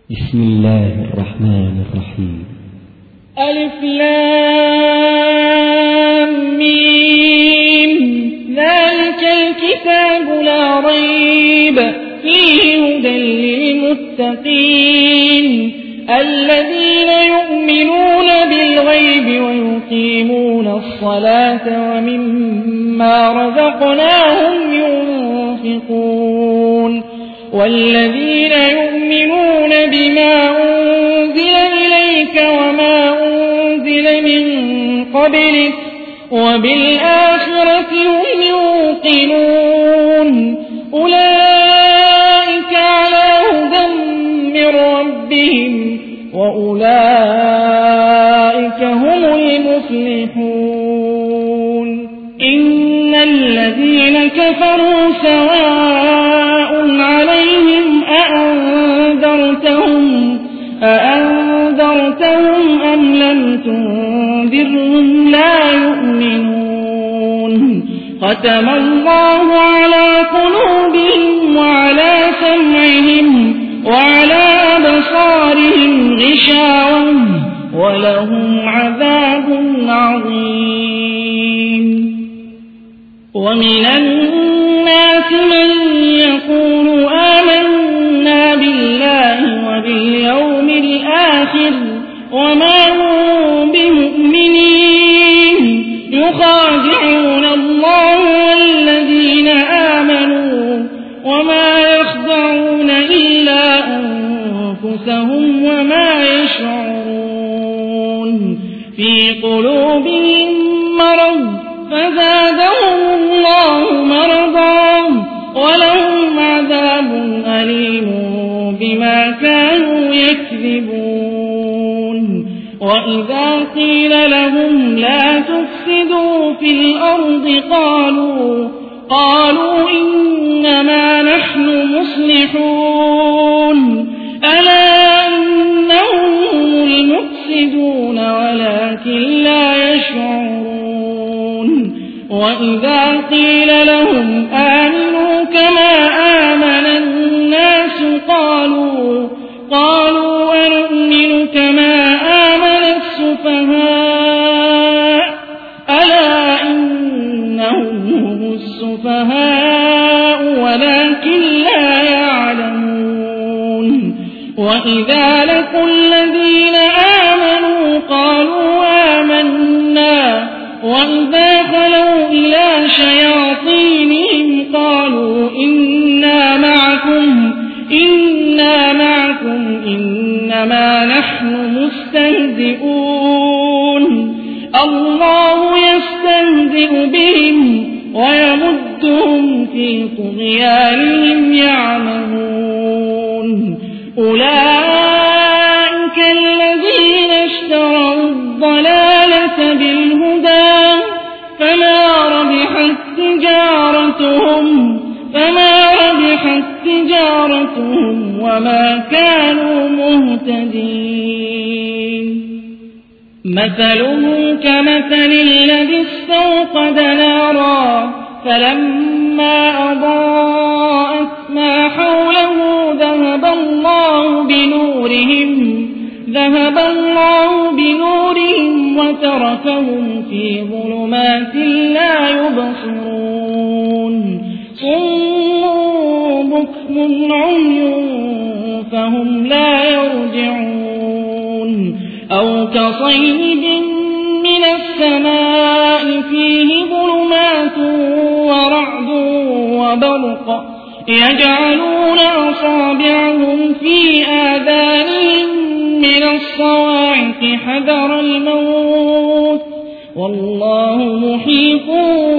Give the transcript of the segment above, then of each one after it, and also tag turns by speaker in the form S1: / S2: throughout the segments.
S1: بسم الله الرحمن الرحيم.
S2: ألف لام ميم. ذلك الكتاب لا ريب فيه هدى للمتقين الذين يؤمنون بالغيب ويقيمون الصلاة ومما رزقناهم ينفقون والذين يؤمنون بما أنزل إليك وما أنزل من قبلك وبالآخرة هم يوقنون أولئك على هدى من ربهم وأولئك هم المفلحون. إن الذين كفروا سواء عليهم أأنذرتهم أم لم تنذرهم لا يؤمنون. ختم الله على قلوبهم وعلى سمعهم وعلى أبصارهم غشاوة ولهم عذاب عظيم. ومن الناس من يقول آمنا بالله وباليوم الآخر وما هم بمؤمنين يخادعون الله والذين آمنوا وما يخدعون إلا أنفسهم وما يشعرون. في قلوبهم مرض فزادهم الله مرضا ولهم عذاب أليم بما كانوا يكذبون. وإذا قيل لهم لا تفسدوا في الأرض قالوا إنما نحن مصلحون ألا إنهم هم المفسدون ولكن لا يشعرون. وإذا قيل لهم آمنوا كما آمن الناس قالوا أنؤمن كما آمن السفهاء ألا إنهم هم السفهاء ولكن لا يعلمون. وإذا لقوا الذين آمنوا قالوا آمنا وإذا خلوا إلى شياطينهم قالوا إنا معكم إنما نحن مستهزئون. الله يستهزئ بهم ويمدهم في طغيانهم يعمهون. أولئك الذين اشتروا الضلالة بالهدى فما ربحت تجارتهم وما كانوا مهتدين. مثلهم كمثل الذي استوقد نارا فلما أضاءت ما حوله ذهب الله بنورهم وتركهم في ظلمات لا يبصرون. صم بكم عمي فهم لا يرجعون. أو كصيب من السماء فيه ظلمات ورعد وبرق يجعلون أصابعهم في آذانهم من الصواعق حذر الموت والله محيط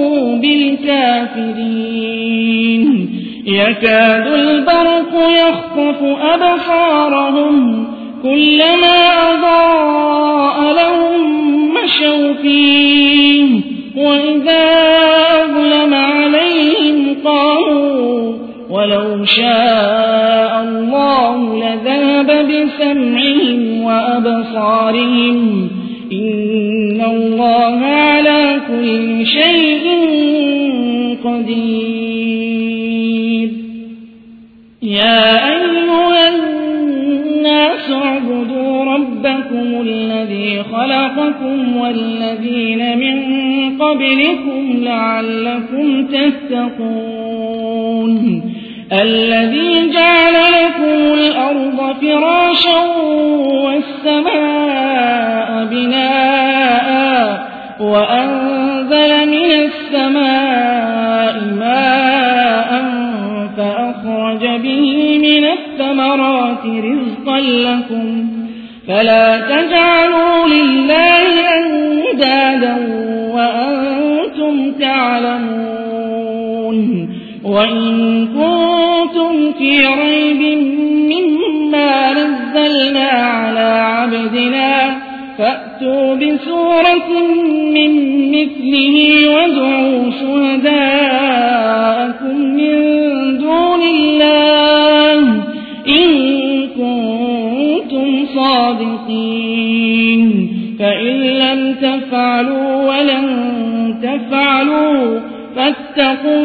S2: بالكافرين. يكاد البرق يخطف أبصارهم كلما أضاء لهم مشوا فيه وإذا أظلم عليهم قاموا ولو شاء الله لذهب بسمعهم وأبصارهم إن الله على كل شيء قدير. يا أيها الناس ربكم الذي خلقكم والذين من قبلكم لعلكم تتقون الذي جعل لكم الأرض فراشا والسماء بناء وأنزل من السماء ماء فأخرج به من الثمرات رزقا لكم فلا تجعلوا لله أندادا وأنتم تعلمون وإن كنتم في ريب مما نزلنا على عبدنا فأتوا بسورة من مثله وادعوا شهداءكم من دون الله إن كنتم صادقين فإن لم تفعلوا ولن تفعلوا فاتقوا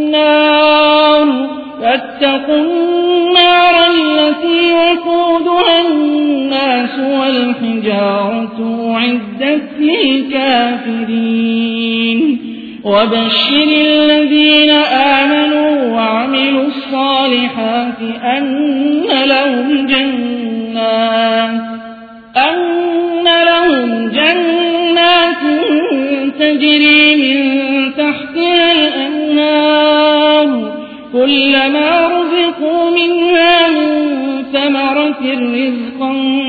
S2: النار التي وقودها الناس والحجارة أعدت للكافرين وبشر الذين آمنوا وعملوا الصالحات أن لهم جنات تجري من تحتها الأنهار كلما رزقوا منها من ثمرة رزقا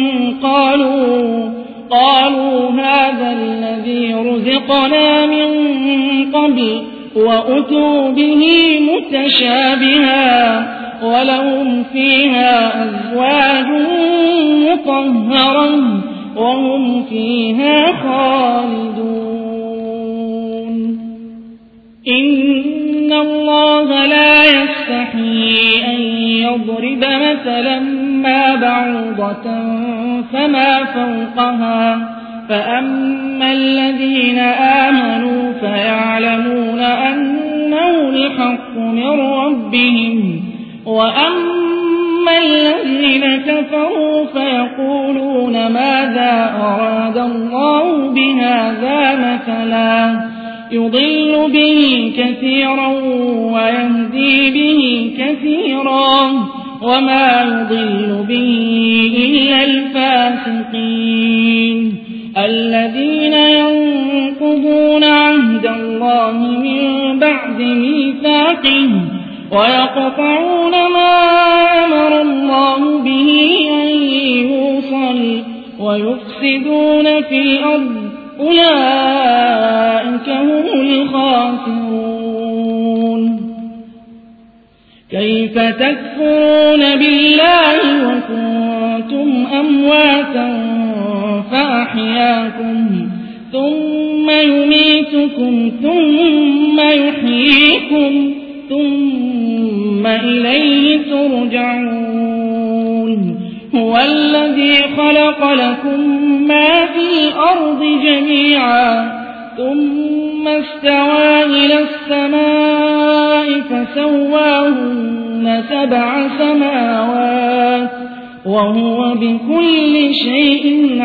S2: قالوا هذا الذي رزقنا من قبل وأتوا به متشابها ولهم فيها أزواج مطهرة وهم فيها خالدون إن الله لا يستحيي أن يضرب مثلا ما بعوضة فما فوقها فأما الذين آمنوا فيعلمون أنه الحق من ربهم وأما الذين كفروا فيقولون ماذا أراد الله بهذا مثلا يضل به كثيرا ويهدي به كثيرا وما يضل به إلا الفاسقين الذين ينقضون عهد الله من بعد ميثاقه ويقطعون ما أمر الله به أن يوصل ويفسدون في الأرض أولئك هم الخاسرون كيف تكفرون بالله وكنتم أمواتا فأحياكم ثم يميتكم ثم يحييكم ثم إليه ترجعون هو الذي خلق لكم ما في الأرض جميعا ثم استوى إلى السماء فسواهن 7 سماوات وهو بكل شيء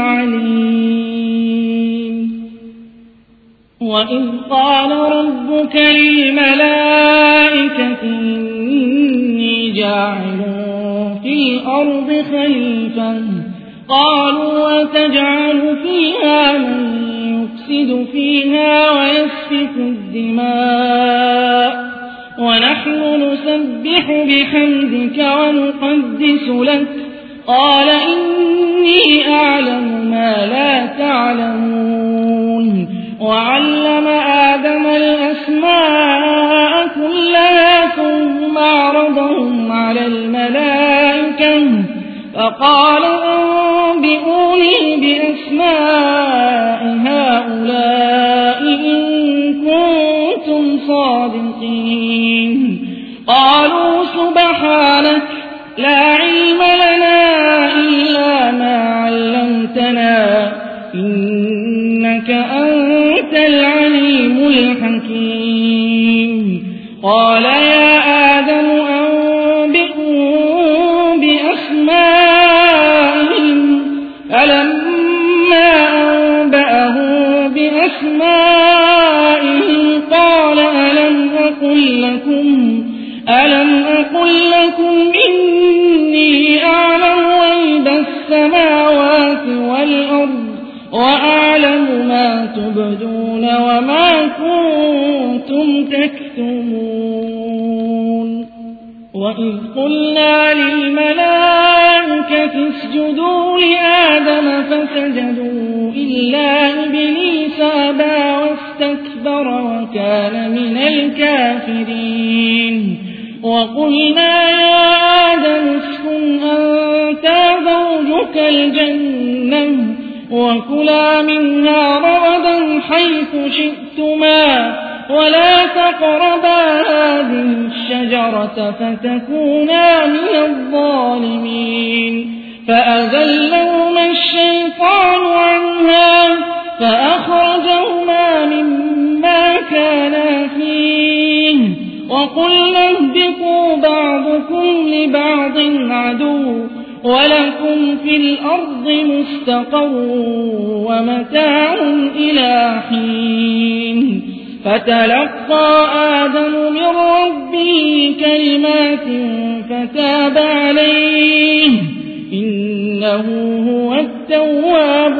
S2: عليم وإذ قال ربك للملائكة إني جاعل في الأرض خليفة قالوا وتجعل فيها من يفسد فيها ويسفك الدماء ونحن نسبح بحمدك ونقدس لك قال إني أعلم ما لا تعلمون وعلم آدم الأسماء كلها ثم عرضهم على الملائكة فقال أنبئوني بأسماء هؤلاء إن كنتم صادقين قالوا سبحانك لا علم لنا إلا ما علمتنا إنك أنت العليم الحكيم قال يا آدم أنبئهم بأسمائهم فلما السماوات والأرض وأعلم ما تبدون وما كنتم تكتمون وإذ قلنا للملائكة اسجدوا لآدم فسجدوا إلا إبليس أبى واستكبر وكان من الكافرين وقلنا يا آدم اسكن أنت وزوجك الجنة وكلا منها رغدا حيث شئتما ولا تقربا هذه الشجرة فتكونا من الظالمين فأزلهما الشيطان عنها فأخرجهما مما كانا فيه وقلنا اهبطوا بعضكم لبعض عدو ولكم في الأرض مستقر ومتاع إلى حين فتلقى آدم من ربه كلمات فتاب عليه إنه هو التواب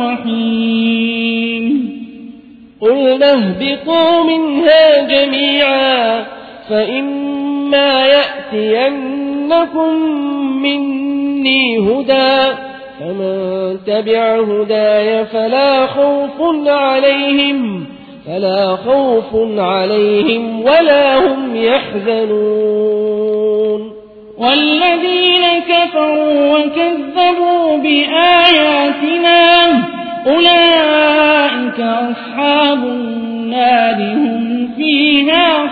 S2: الرحيم
S3: قلنا اهبطوا منها جميعا فإما يأتينكم مني هدى فمن تبع هداي فلا خوف عليهم ولا هم يحزنون
S2: والذين كفروا وكذبوا بآياتنا أولئك أصحاب النار هم فيها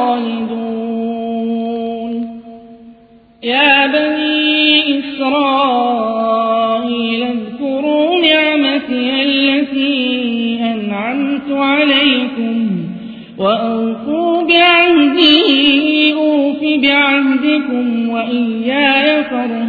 S2: خالدون يا بني إسرائيل اذكروا نعمتي التي أنعمت عليكم وأوفوا بعهدي أوف بعهدكم وإياي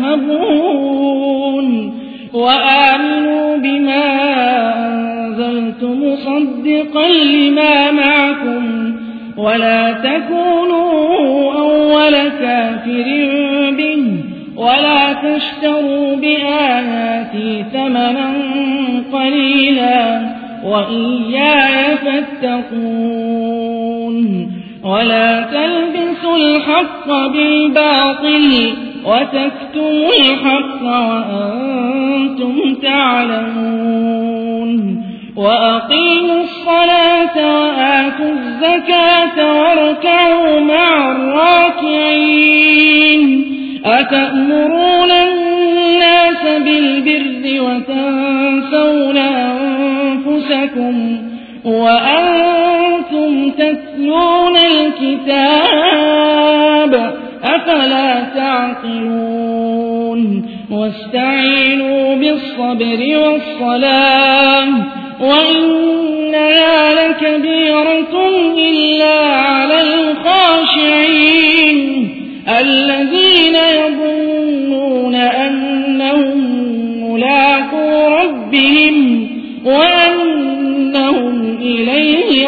S2: فارهبون وآمنوا بما أنزلت مصدقا لما معكم ولا تكونوا أول كافر به ولا تشتروا بآياتي ثمنا قليلا وإياي فاتقون ولا تلبسوا الحق بالباطل وتكتموا الحق وأنتم تعلمون وأقيموا الصلاة وآتوا الزكاة واركعوا مع الراكعين أتأمرون الناس بالبر وتنسون أنفسكم وأنتم تتلون الكتاب أفلا تعقلون واستعينوا بالصبر والصلاة وإنها لكبيرة إلا على الخاشعين الذين يظنون أنهم ملاقو ربهم وأنهم إليه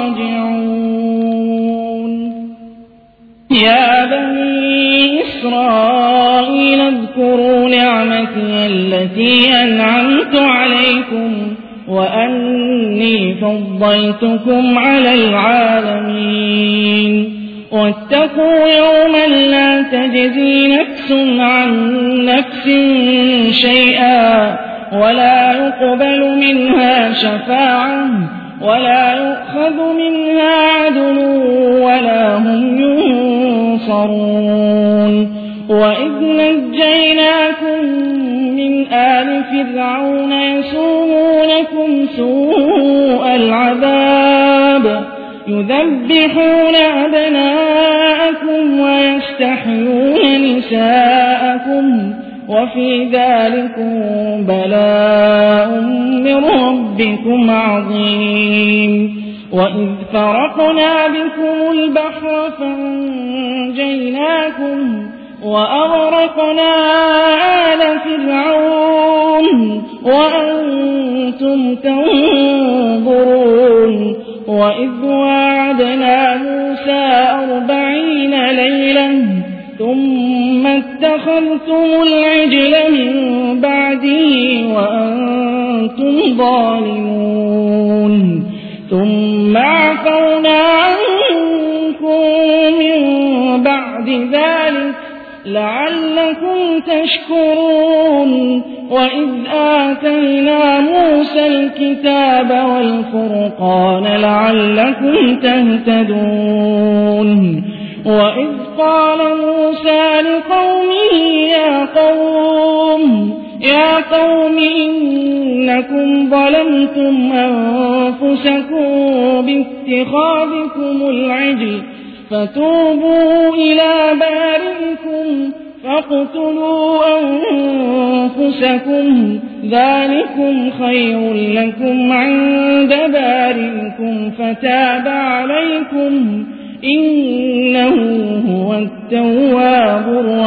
S2: راجعون يا بني إسرائيل اذكروا نعمتي التي أنعمت عليكم وأني فضلتكم على العالمين واتقوا يوما لا تجزي نفس عن نفس شيئا ولا يقبل منها شفاعة ولا يؤخذ منها عدل ولا هم ينصرون وإذ نجيناكم من آل فرعون يسومونكم سوء العذاب يذبحون أبناءكم ويستحيون نساءكم وفي ذلكم بلاء من ربكم عظيم وإذ فرقنا بكم البحر فانجيناكم وأغرقنا آل فرعون وأنتم تنظرون وإذ وعدنا موسى 40 ليلة ثم اتخذتم العجل من بعده ظالمون ثم عفونا عنكم من بعد ذلك لعلكم تشكرون وإذ آتينا موسى الكتاب والفرقان لعلكم تهتدون وإذ قال موسى لقومه يا قوم إنكم ظلمتم أنفسكم باتخاذكم العجل فتوبوا إلى بارئكم فاقتلوا أنفسكم ذلكم خير لكم عند بارئكم فتاب عليكم إنه هو التواب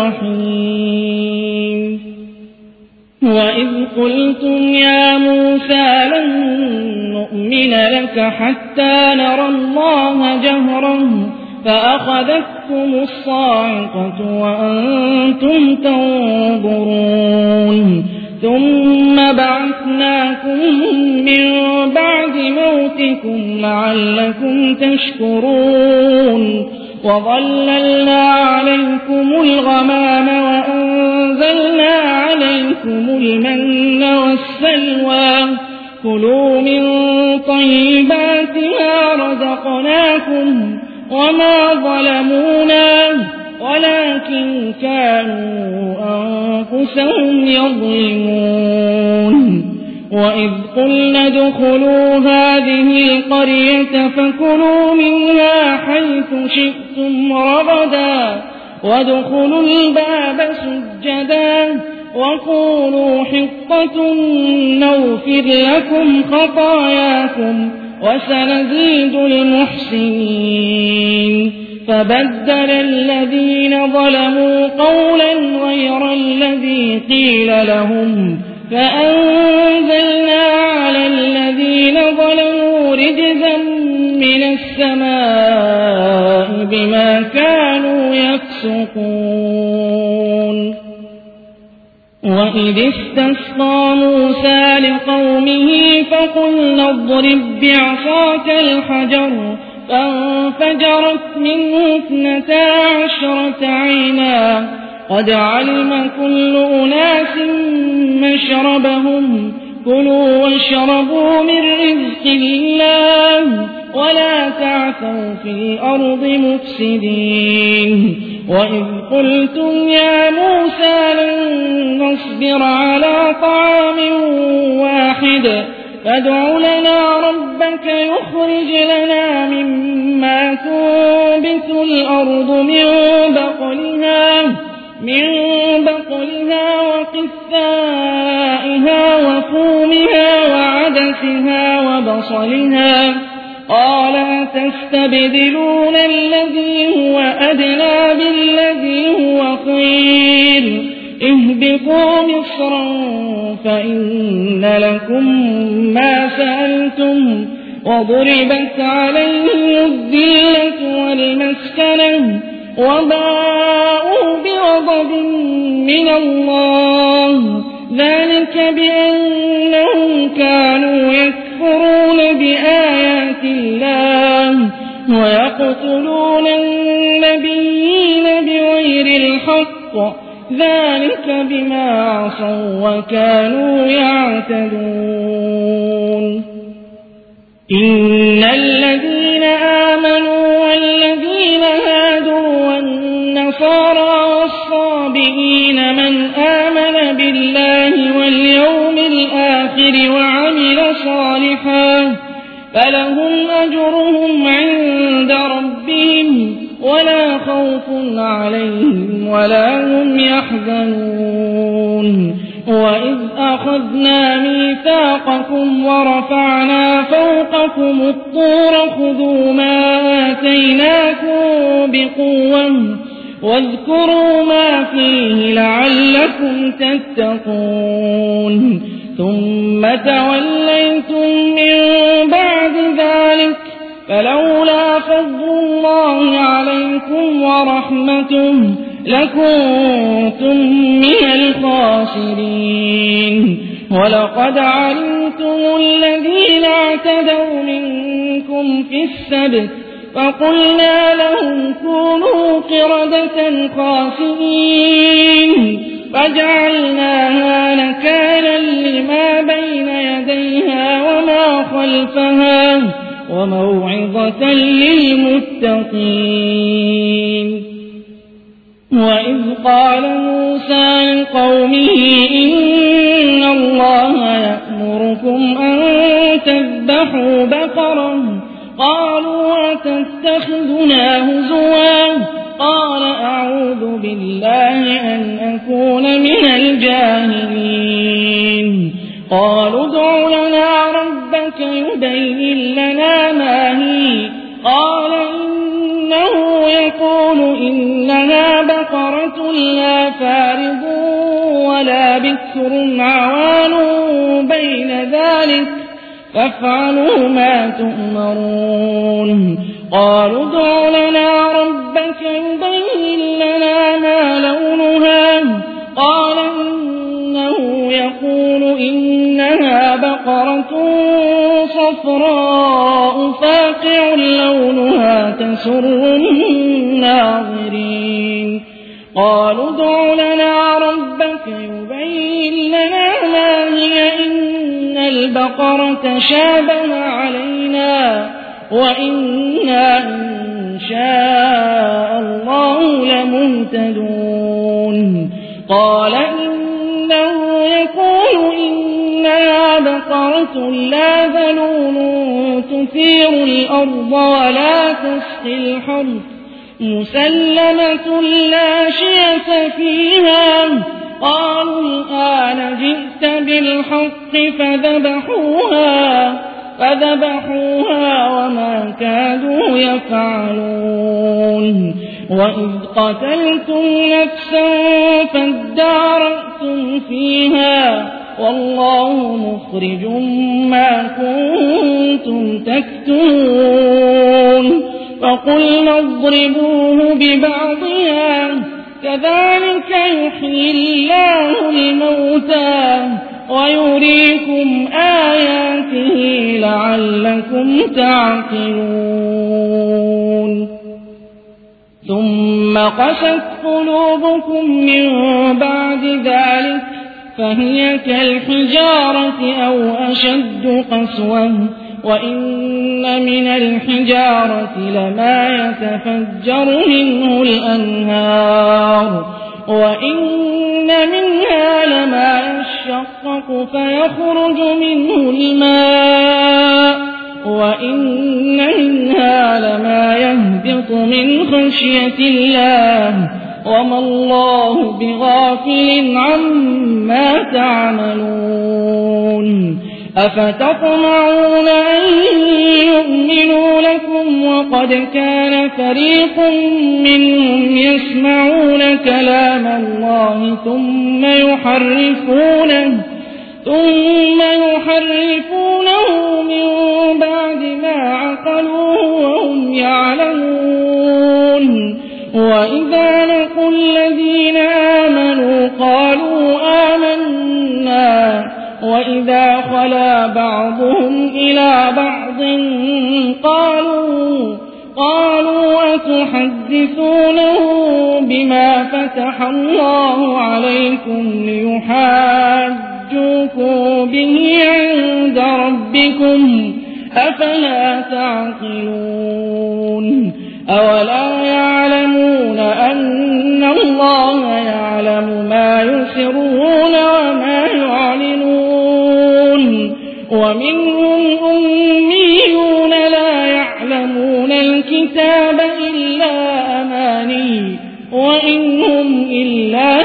S2: الرحيم وإذ قلتم يا موسى لن نؤمن لك حتى نرى الله جهرا فأخذتكم الصاعقة وأنتم تنظرون ثم بعثناكم من بعد موتكم لعلكم تشكرون وظللنا عليكم الغمام وأنزلنا عليكم المن والسلوى كلوا من طيبات ما رزقناكم وما ظلمونا ولكن كانوا أنفسهم يظلمون وإذ قلنا ادخلوا هذه القرية فكلوا منها حيث شئتم رغدا وادخلوا الباب سجدا وقولوا حطة نغفر لكم خطاياكم وسنزيد المحسنين فبدل الذين ظلموا قولا غير الذي قيل لهم فأنزلنا على الذين ظلموا رجزا من السماء بما كانوا يفسقون وإذ استسقى موسى لقومه فقلنا اضرب بعصاك الحجر فانفجرت منه 12 عينا قد علم كل أناس مشربهم كلوا واشربوا من رزق الله ولا تعثوا في الأرض مفسدين وإذ قلتم يا موسى لن نصبر على طعام واحد فادع لنا ربك يخرج لنا مما تنبت الأرض من بقلها وقثائها وفومها وعدسها وبصلها قال تستبدلون الذي هو أدنى بالذي هو خير اهبطوا مصرا فإن لكم ما سألتم وضربت عليهم الذلة والمسكنة وباءوا بغضب من الله ذلك بأنهم كانوا يكفرون بآيات الله ويقتلون النبيين بغير الحق ذلك بما عصوا وكانوا يعتدون إن الذين آمنوا والذين هادوا والنصارى والصابئين من آمن بالله واليوم الآخر وعمل صالحا فلهم أجرهم عند ربهم ولا خوف عليهم ولا هم يحزنون وإذ أخذنا ميثاقكم ورفعنا فوقكم الطور خذوا ما آتيناكم بقوة واذكروا ما فيه لعلكم تتقون ثم توليتم من بعد ذلك فلولا فضل الله عليكم ورحمته لكنتم من الخاسرين ولقد علمتم أطعتم الذين اعتدوا منكم في السبت فقلنا لهم كونوا قردة خاسئين فجعلناها نكالا لما بين يديها وما خلفها وموعظة للمتقين. وإذ قال موسى لقومه إن الله يأمركم أن تذبحوا بقرة قالوا أتتخذنا هزوا قال أعوذ بالله أن أكون من الجاهلين. قالوا ادع لنا ربك يبين لنا ما هي قال إنه يقول إنها بقرة لا فارض ولا بكر عوان بين ذلك فافعلوا ما تؤمرون. قالوا ادع لنا ربك يبين لنا ما لونها قال إنه يقول إنها بقرة صفراء فاقع لونها تسر الناظرين. قالوا ادع لنا ربك يبين لنا ما هي إن البقرة شابه علينا وإنا إن شاء الله لمهتدون. قال إنه يقول إنها بقرة لا ذلول تثير الأرض ولا تسقي الحرث مسلمة لا شية فيها. قالوا الآن جئت بالحق فذبحوها وما كادوا يفعلون. وإذ قتلتم نفسا فادارأتم فيها والله مخرج ما كنتم تكتمون. فقلنا اضربوه ببعضها كذلك يحيي الله الموتى ويريكم آياته لعلكم تعقلون. ثم قست قلوبكم من بعد ذلك فهي كالحجارة أو أشد قسوة وإن من الحجارة لما يتفجر منه الأنهار وإن منها لما يشقق فيخرج منه الماء وإن منها لما يهبط من خشية الله وما الله بغافل عما تعملون. أفتطمعون أن يؤمنوا لكم وقد كان فريق منهم يسمعون كلام الله ثم يحرفونه من بعد ما عقلوه وهم يعلمون. وإذا لقوا الذين آمنوا قالوا آمنا وإذا خلا بعضهم إلى بعض قالوا أتحدثونه بما فتح الله عليكم ليحاجوكم به عند ربكم أفلا تعقلون. أولا يعلمون أن الله يعلم ما يسرون وما يعلنون. ومنهم أميون لا يعلمون الكتاب إلا أماني وإنهم إلا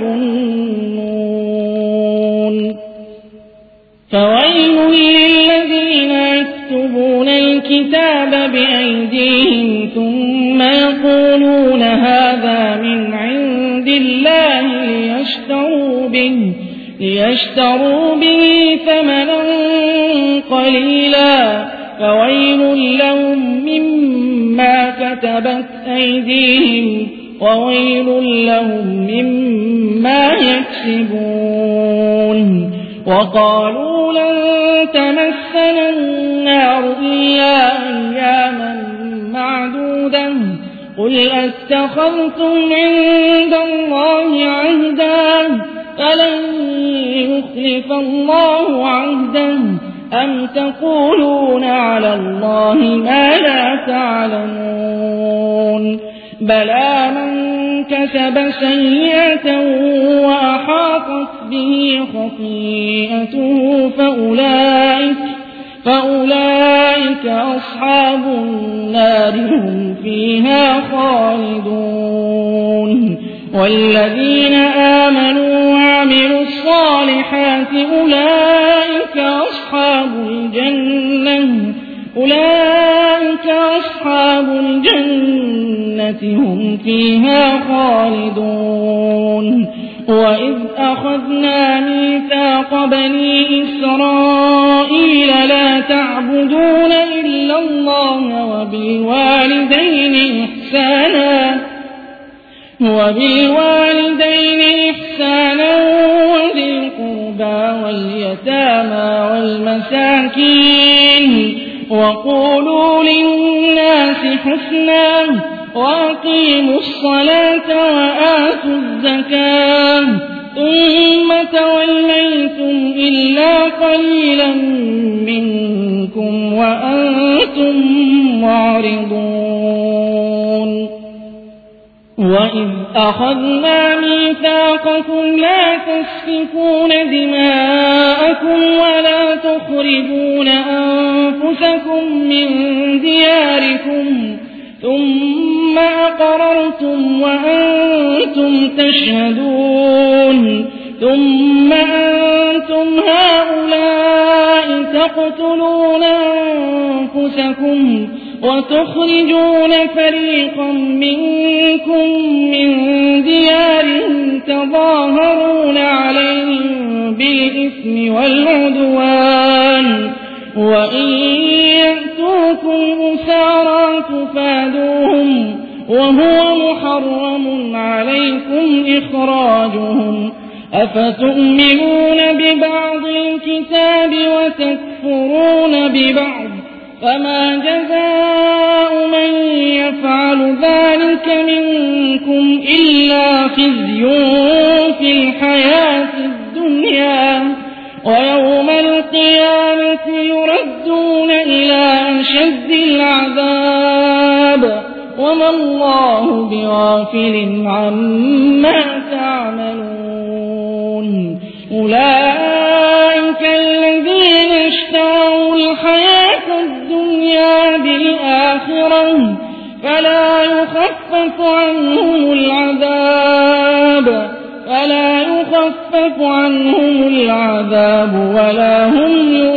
S2: يظنون. فويل للذين يكتبون الكتاب بأيديهم ثم يقولون هذا من عند الله ليشتروا به ثمنا قليلا فويل لهم مما كتبت أيديهم وويل لهم مما يكسبون. وقالوا لن تمسنا النار إلا أياما معدودة قل أتخذتم عند الله عهدا فلن يخلف الله عهده أم تقولون على الله ما لا تعلمون بلى من كسب سيئة وأحاطت به خطيئته فأولئك أصحاب النار هم فيها خالدون والذين آمنوا وعملوا الصالحات أولئك أصحاب الجنة هم فيها خالدون وإذ أخذنا ميثاق بني إسرائيل لا تعبدون إلا الله وبالوالدين إحسانا وذي القربى واليتامى والمساكين وقولوا للناس حسنا وأقيموا الصلاة وآتوا الزكاة ثم توليتم إلا قليلا منكم وأنتم معرضون وإذ أخذنا ميثاقكم لا تسفكون دماءكم ولا تخرجون أنفسكم من دياركم ثم أقررتم وأنتم تشهدون ثم أنتم هؤلاء تقتلون أنفسكم وتخرجون فريقا منكم من ديارهم تظاهرون عليهم بالإثم والعدوان وإن يأتوكم أسارى تفادوهم وهو محرم عليكم إخراجهم أفتؤمنون ببعض الكتاب وتكفرون ببعض فما جزاء من يفعل ذلك منكم إلا خزي في الحياة الدنيا ويوم القيامة يردون إلى أشد العذاب وما الله بغافل عما تعملون أولئك الذين اشتروا الحياة الدنيا بالآخرة فلا يخفف عنهم العذاب ولا هم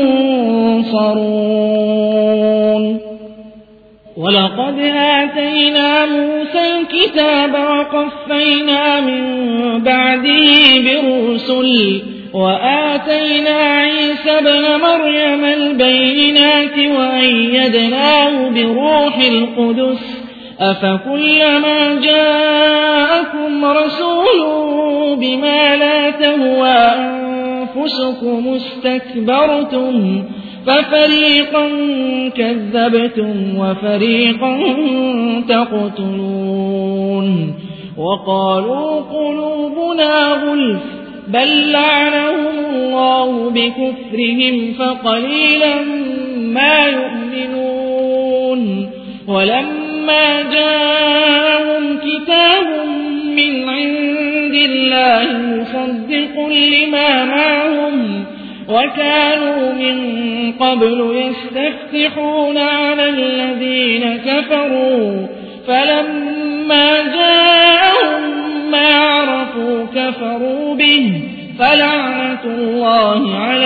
S2: ينصرون ولقد آتينا موسى الكتاب وقفينا من بعده بالرسل وآتينا عيسى ابن مريم البينات وأيدناه بروح القدس أفكلما جاءكم رسول بما لا تهوى أنفسكم استكبرتم ففريقا كذبتم وفريقا تقتلون وقالوا قلوبنا غلف بل لعنهم الله بكفرهم فقليلا ما يؤمنون ولما جاءهم كتاب من عند الله مصدق لما معهم وكانوا من قبل يستفتحون على الذين كفروا فلما جاءهم ما عرفوا كفروا به فلعنة الله على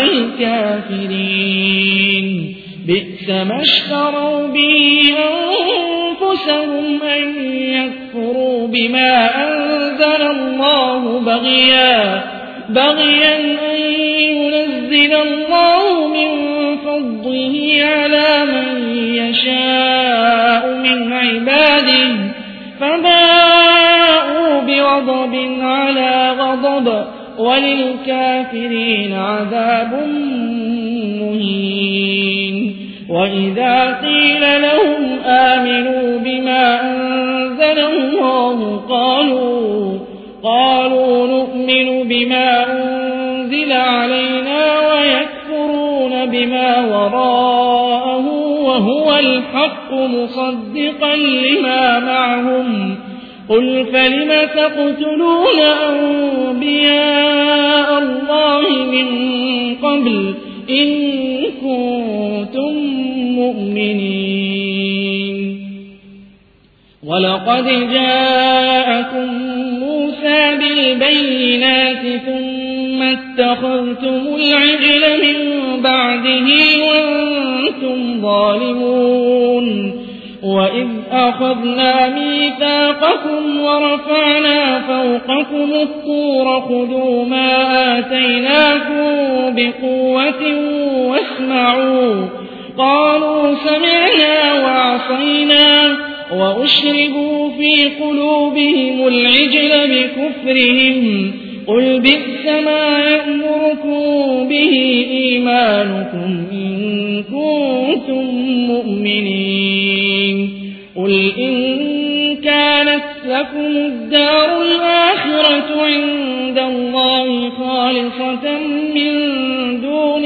S2: الكافرين بئس ما اشتروا به أنفسهم أن يكفروا بما أنزل الله بغيا أن ينزل الله من فضله على من يشاء من عباده فباءوا بغضب على غضب وللكافرين عذاب مهين وإذا قيل لهم آمنوا بما أنزل الله قالوا نؤمن بما أنزل علينا ويكفرون بما وراءه وهو الحق مصدقا لما معهم قل فلم تقتلون أنبياء الله من قبل إن كنتم مؤمنين ولقد جاءكم موسى بالبينات ثم اتخذتم العجل من بعده وأنتم ظالمون وإذ أخذنا ميثاقكم ورفعنا فوقكم الطور خذوا ما آتيناكم بقوة واسمعوا قالوا سمعنا وعصينا وأشربوا في قلوبهم العجل بكفرهم قل بئس ما يأمركم به إيمانكم إن كنتم مؤمنين قل إن كانت لكم الدار الآخرة عند الله خالصة من دون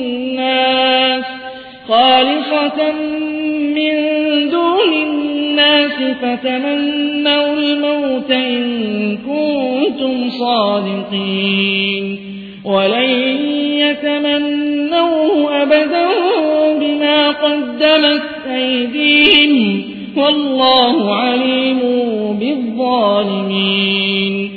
S2: الناس فتمنوا الموت إن كنتم صادقين ولن يتمنوه أبدا بما قدمت أيديهم والله عليم بالظالمين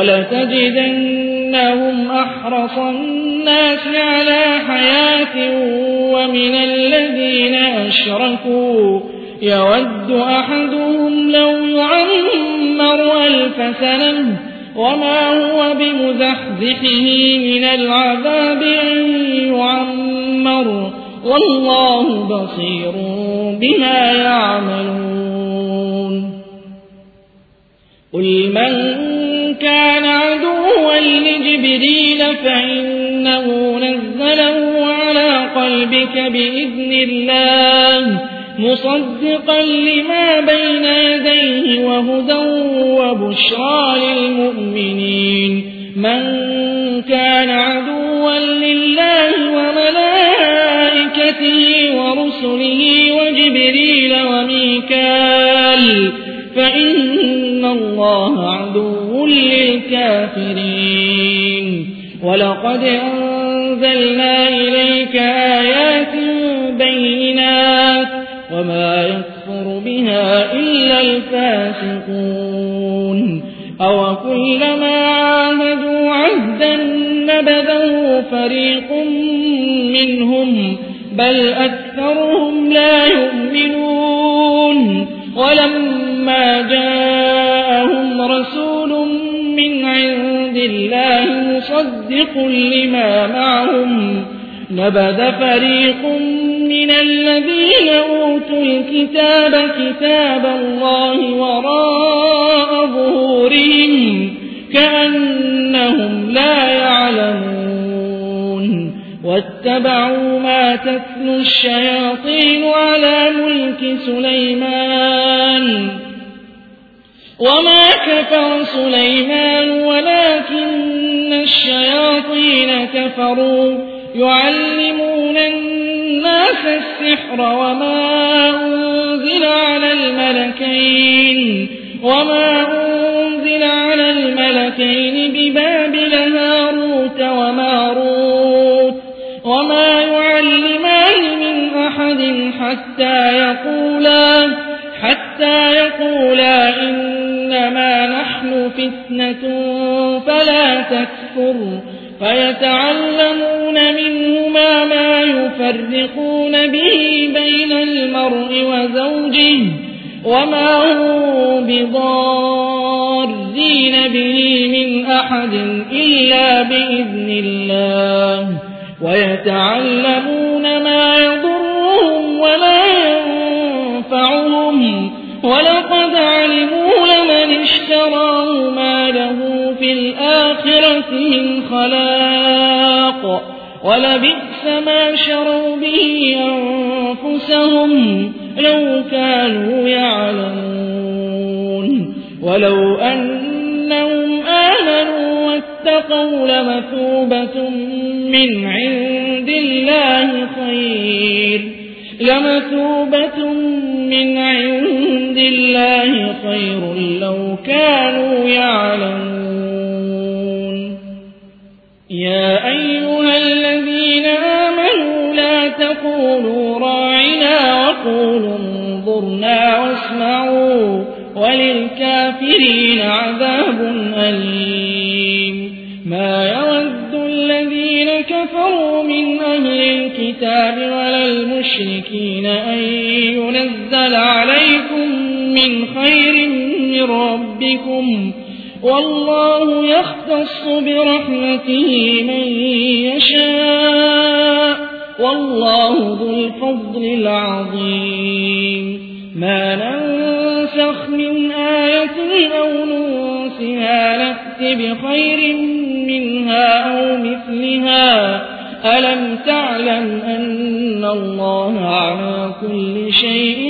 S2: ولتجدنهم أحرص الناس على حياة ومن الذين أشركوا يود أحدهم لو يعمر 1000 سنة وما هو بمزحزحه من العذاب أن يعمر والله بصير بما يعملون قل من كان عدوا لجبريل فإنه نزله على قلبك بإذن الله مصدقا لما بين يديه وهدى وبشرى للمؤمنين من كان عدوا لله وملائكته ورسله وجبريل وميكال فإن الله عدو للكافرين ولقد أنزلنا إليك آيات بينات وما يكفر بها إلا الفاسقون أوكلما عاهدوا عهدا نبذه فريق منهم بل أكثرهم لا يؤمنون ولما جاءهم رسول من عند الله مصدق لما معهم نبذ فريق من الذين أوتوا الكتاب كتاب الله وراء ظهورهم كأنهم لا يعلمون واتبعوا ما تتلو الشياطين على ملك سليمان وما كفر سليمان ولكن الشياطين كفروا يعلمون الناس السحر وما أنزل على الملكين ببابل هاروت وماروت وما يعلمان من أحد حتى يقولا إنما نحن فتنة فلا تكفر فيتعلمون منهما ما يفرقون به بين المرء وزوجه وما هم بضارين به من أحد إلا بإذن الله ويتعلمون ما يضرهم ولا ينفعهم ولقد علموا لمن اشتراه ما له في في الآخرة من خلاق ولبئس ما شروا به أنفسهم لو كانوا يعلمون ولو أنهم آمنوا واتقوا لمثوبة من عند الله خير لو كانوا يعلمون يا أيها الذين آمنوا لا تقولوا راعنا وقولوا انظرنا واسمعوا وللكافرين عذاب أليم ما يود الذين كفروا من أهل الكتاب ولا المشركين أن ينزل عليكم من خير من ربكم والله يختص برحمته من يشاء والله ذو الفضل العظيم ما ننسخ من آية أو ننسها نأت بخير منها أو مثلها ألم تعلم أن الله على كل شيء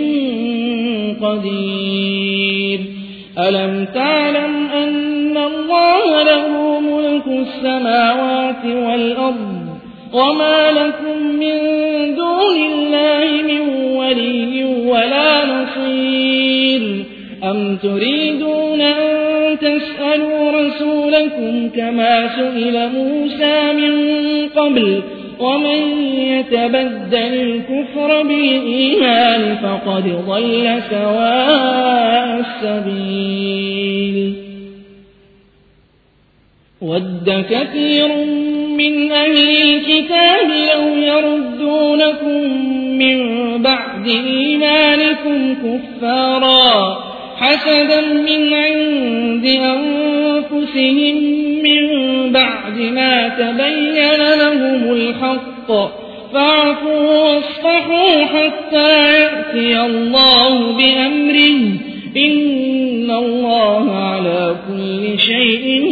S2: قدير ألم تعلم أن الله له ملك السماوات والأرض وما لكم من دون الله من ولي ولا نصير أم تريدون أن تسألوا رسولكم كما سئل موسى من قبل ومن يتبدل الكفر بالإيمان فقد ضل سواء السبيل ود كثير من أهل الكتاب لو يردونكم من بعد إيمانكم كفارا حسدا من عند أنفسهم من بعد ما تبين لهم الحق فاعفوا واصفحوا حتى يأتي الله بأمره إن الله على كل شيء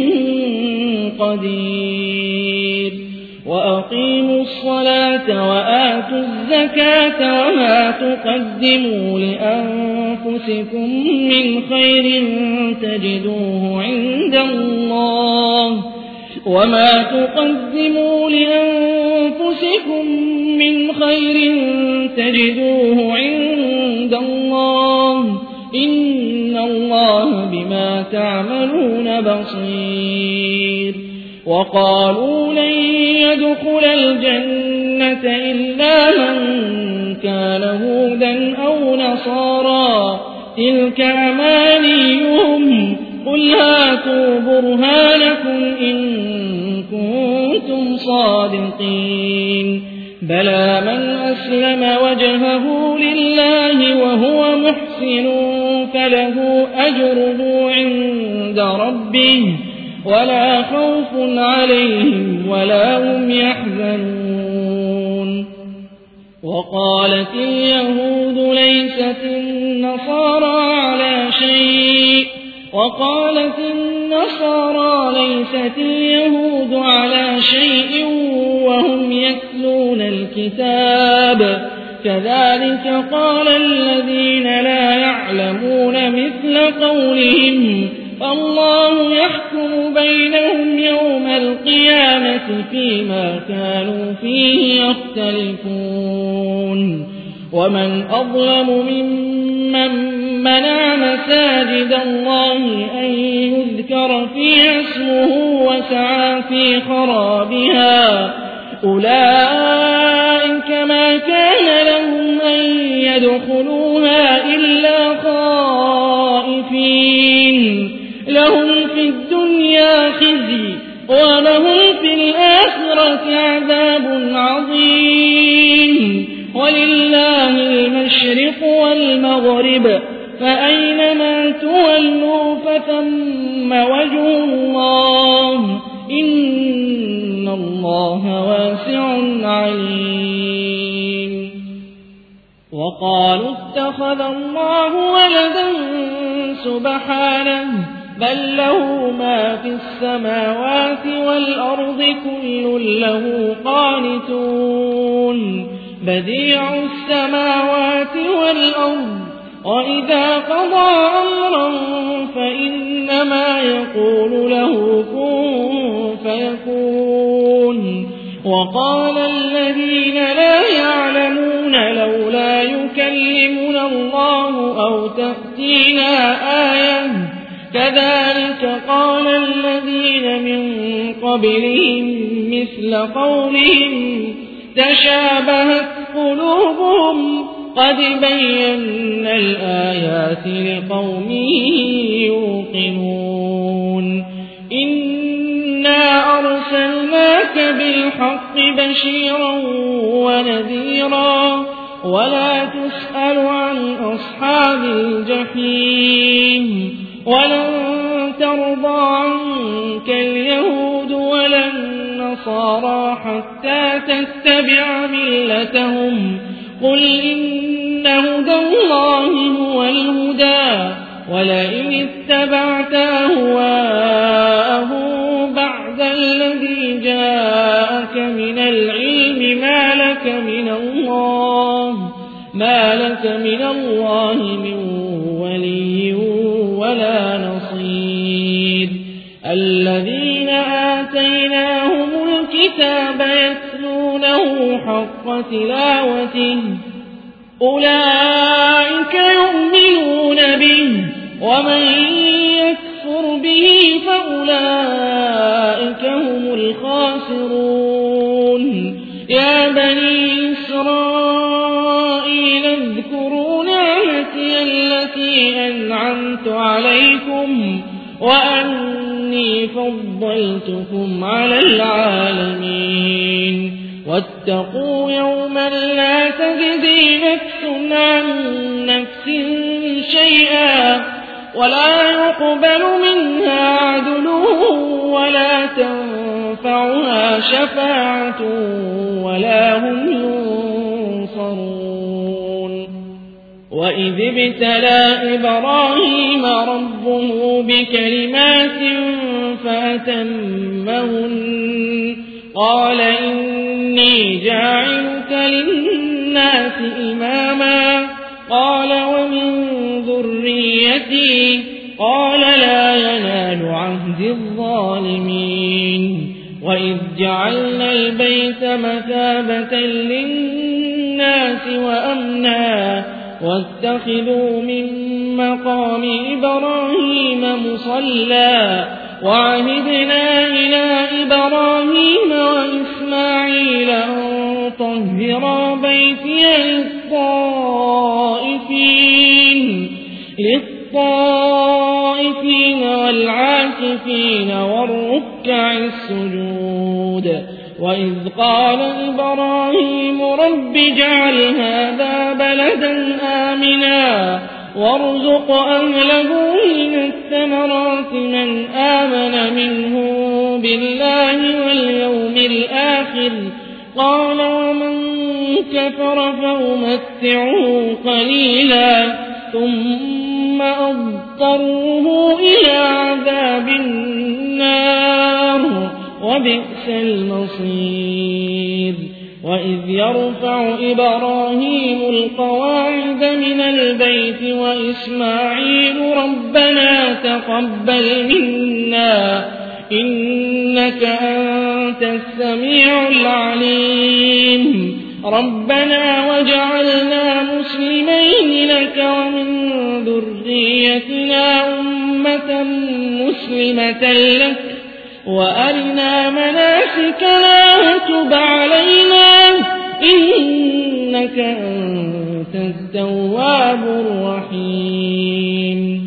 S2: قدير وأقيموا الصلاة وآتوا الزكاة وما تقدموا لأنفسكم من خير تجدوه عند الله وما تقدموا لأنفسكم من خير تجدوه عند الله إن الله بما تعملون بصير وقالوا لن يدخل الجنة إلا من كان هودا أو نصارى تلك أمانيهم قل هاتوا برهانكم إن كنتم صادقين بلى من أسلم وجهه لله وهو محسن فله أجره عند ربه ولا خوف عليهم ولا هم يحزنون وقالت اليهود ليست النصارى على شيء وقالت النصارى ليست اليهود على شيء وهم يتلون الكتاب كذلك قال الذين لا يعلمون مثل قولهم الله يحكم بينهم يوم القيامة فيما كانوا فيه يختلفون ومن أظلم ممن منع مساجد الله أن يذكر فيها اسمه وسعى في خرابها أولئك ما كان لهم أن يدخلوها إلا خائفين لهم في الدنيا خزي ولهم في الآخرة عذاب عظيم ولله المشرق والمغرب فأينما تولوا فثم وجه الله إن الله واسع عليم وقالوا اتخذ الله ولدا سبحانه بل له ما في السماوات والأرض كل له قانتون بديع السماوات والأرض وإذا قضى أمرا فإنما يقول له كن فيكون وقال الذين لا يعلمون لولا يكلمنا الله أو تأتينا آية كذلك قال الذين من قبلهم مثل قولهم تشابهت قلوبهم قد بينا الآيات لقوم يوقنون إنا أرسلناك بالحق بشيرا ونذيرا ولا تسأل عن أصحاب الجحيم ولن ترضى عنك اليهود ولا النصارى حتى تتبع ملتهم قل إن هدى الله هو الهدى ولئن اتبعت أهواءهم بعد الذي جاءك من العلم ما لك من الله من ولي ولا نصير الذين آتيناهم الكتاب يتلونه حق تلاوته أولئك يؤمنون به ومن يكفر به فأولئك هم الخاسرون يا بني إسرائيل اذكروا نعمتي التي أنعمت عليكم وأني فضلتكم على العالمين واتقوا يوما لا تجزي نفس عن نفس شيئا ولا يقبل منها عدل ولا تنفعها شفاعة ولا هم ينصرون وإذ ابتلى إبراهيم ربه بكلمات فأتمهن قال إني جاعلك للناس إماما قال ومن ذريتي قال لا ينال عهد الظالمين وإذ جعلنا البيت مثابة للناس وأمنا واتخذوا من مقام إبراهيم مصلى وعهدنا إلى إبراهيم وإسماعيل أن طهرا بيتي للطائفين والعاكفين والركع السجود وإذ قال إبراهيم رب اجعل هذا بلدا آمنا وارزق أهله من الثمرات من آمن منهم بالله واليوم الآخر قال ومن كفر فأمتعه قليلا ثم أضطره إلى عذاب النار وبئس المصير وإذ يرفع إبراهيم القواعد من البيت وإسماعيل ربنا تقبل منا إنك أنت السميع العليم ربنا واجعلنا مسلمين لك ومن ذريتنا أمة مسلمة لك وأرنا مناسكنا وتب علينا إنك أنت التواب الرحيم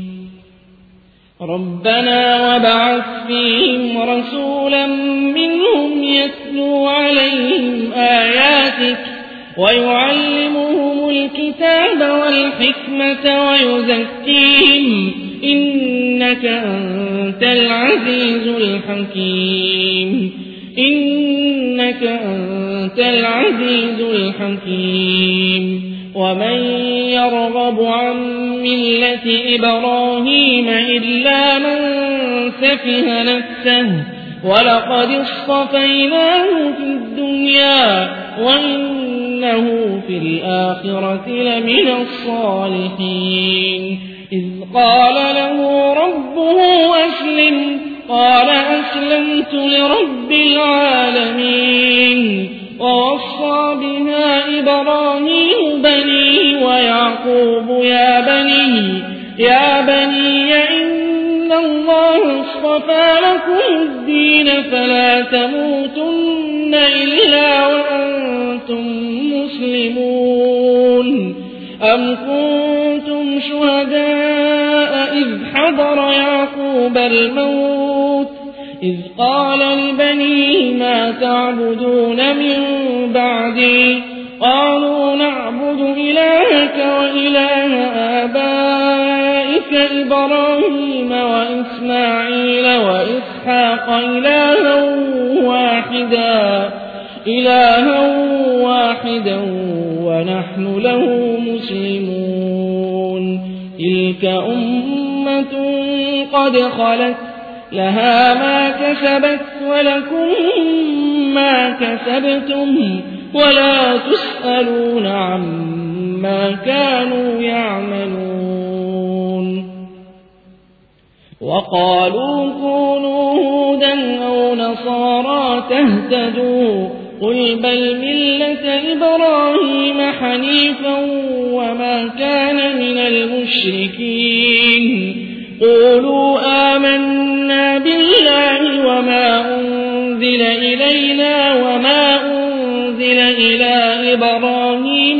S2: ربنا وابعث فيهم رسولا منهم يتلو عليهم آياتك ويعلمهم الكتاب والحكمة ويزكيهم إنك أنت العزيز الحكيم إنك أنت العزيز الحكيم ومن يرغب عن ملة إبراهيم إلا من سفه نفسه ولقد اصطفيناه في الدنيا وإنه في الآخرة لمن الصالحين إذ قال له ربه أسلم قال أسلمت لرب العالمين ووصى بها إبراهيم بنيه ويعقوب يا بني إن الله اصطفى لكم الدين فلا تموتن إلا وأنتم مسلمون أم كنتم شهداء إذ حضر يعقوب الموت إذ قال لبنيه ما تعبدون من بعدي قالوا نعبد إلهك وإله آبائك إبراهيم وإسماعيل وإسحاق إلها واحدا ونحن له مسلمون تلك أمة قد خلت لها ما كسبت ولكم ما كسبتم ولا تسألون عما كانوا يعملون وقالوا كونوا هودا أو نصارى تهتدوا قل بل ملة إبراهيم حنيفا وما كان من المشركين قولوا آمنا بالله وما أنزل إلينا وما أنزل إلى إبراهيم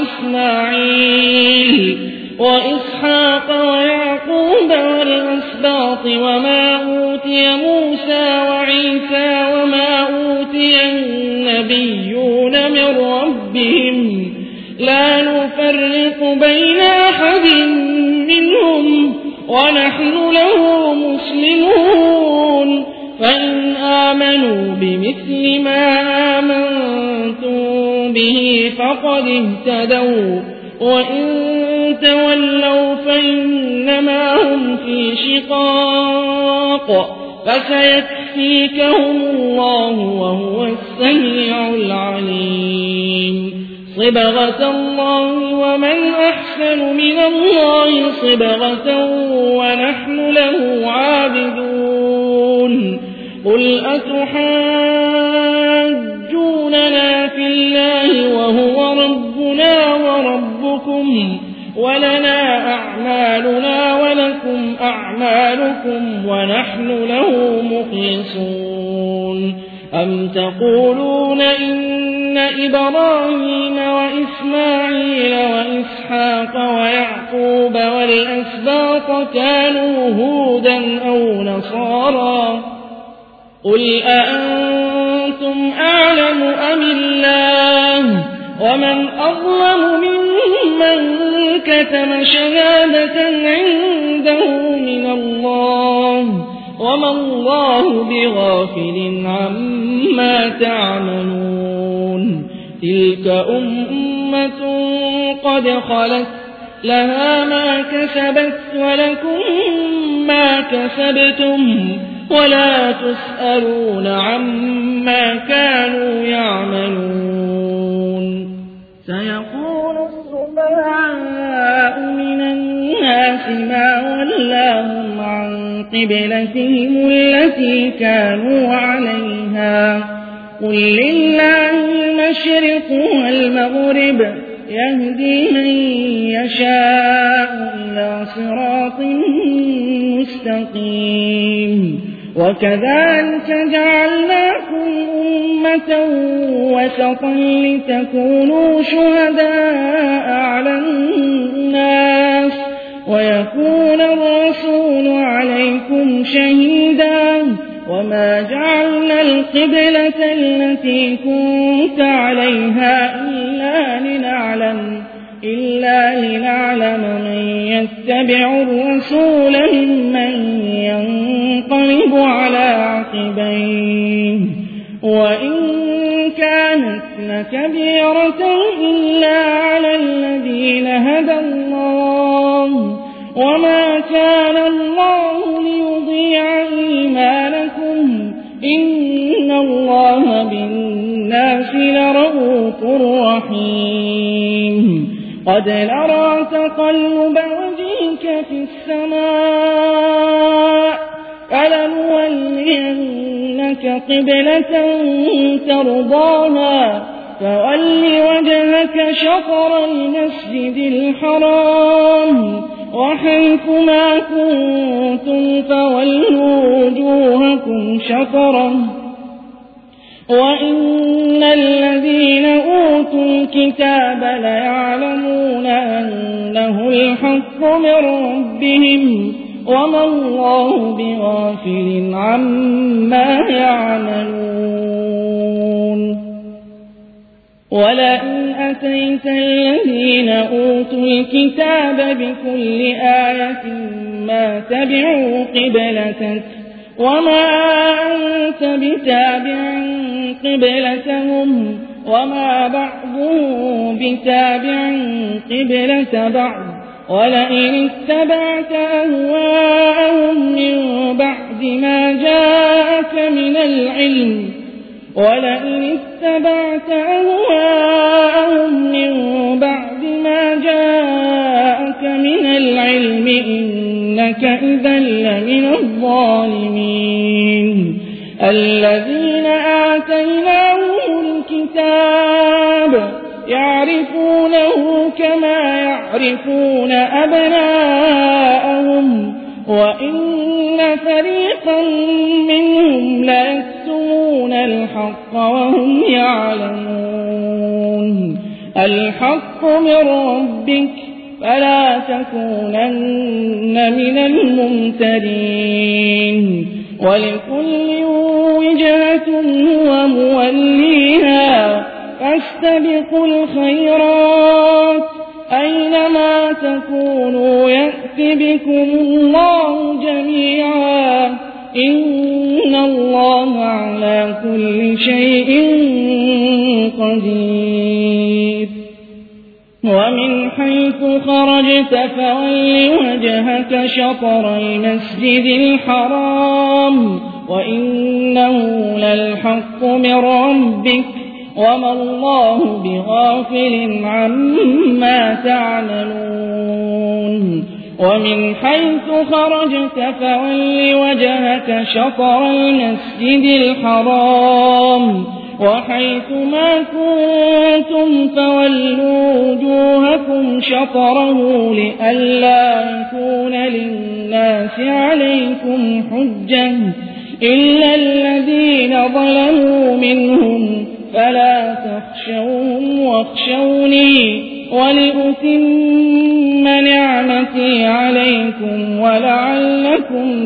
S2: وإسماعيل وإسحاق ويعقوب والأسباط وما أوتي موسى وعيسى وما أوتي النبيون من ربهم لا نفرق بين أحد منهم ونحن له مسلمون فإن آمنوا بمثل ما آمنتم به فقد اهتدوا وإن تولوا فإنما هم في شقاق فسيكفيكهم الله وهو السميع العليم صبغة الله ومن أحسن من الله صبغة ونحن له عابدون قل أتحاجوننا في الله وهو ربنا وربكم ولنا أعمالنا ولكم أعمالكم ونحن له مخلصون أم تقولون إن إبراهيم وإسماعيل وإسحاق ويعقوب والأسباط كانوا هودا أو نصارى قل أأنتم أعلم أم الله ومن أظلم ممن كتم شهادة عنده من الله وما الله بغافل عما تعملون تلك أمة قد خلت لها ما كسبت ولكم ما كسبتم ولا تسألون عما كانوا يعملون سيقول السفهاء من الناس ما ولاهم عن قبلتهم التي كانوا عليها قل لله المشرق والمغرب يهدي من يشاء إلى صراط مستقيم وكذلك جعلناكم أمة وسطا لتكونوا شهداء على الناس ويكون الرسول عليكم شهيدا وما جعلنا القبلة التي كنت عليها إلا لنعلم من يتبع الرسول ممن ينقلب على عقبيه كبيرة إلا على الذين هدى الله وما كان الله ليضيع إيمانكم إن الله بالناس لرءوف رحيم قد نرى تقلب وجهك في السماء فلنولينك قبلة ترضاها فول وجهك شطر المسجد الحرام وحيثما كنتم فولوا وجوهكم شطره وإن الذين أوتوا الكتاب ليعلمون أنه الحق من ربهم وما الله بغافل عما يعملون ولئن أتيت الذين أوتوا الكتاب بكل آية ما تبعوا قبلتك وما أنت بتابع قبلتهم وما بعضهم بتابع قبلة بعض ولئن اتبعت أهواءهم من بعد ما جاءك من العلم إنك إذا لمن الظالمين الذين آتيناهم الكتاب يعرفونه كما يعرفون أبناءهم وإن فريقا منهم ليكتمون الحق وهم يعلمون الحق من ربك فلا تكونن من الممترين ولكل وجهة هو موليها فاستبقوا الخيرات أينما تكونوا يأت بكم الله جميعا إن الله على كل شيء قدير ومن حيث خرجت فول وجهك شطر المسجد الحرام وإنه للحق من ربك وما الله بغافل عما تعملون ومن حيث خرجت فول وجهك شطر المسجد الحرام وحيث ما كنتم فولوا وجوهكم شطره لئلا يكون للناس عليكم حجة إلا الذين ظلموا منهم فلا تخشوهم واخشوني ولأتم نعمتي عليكم ولعلكم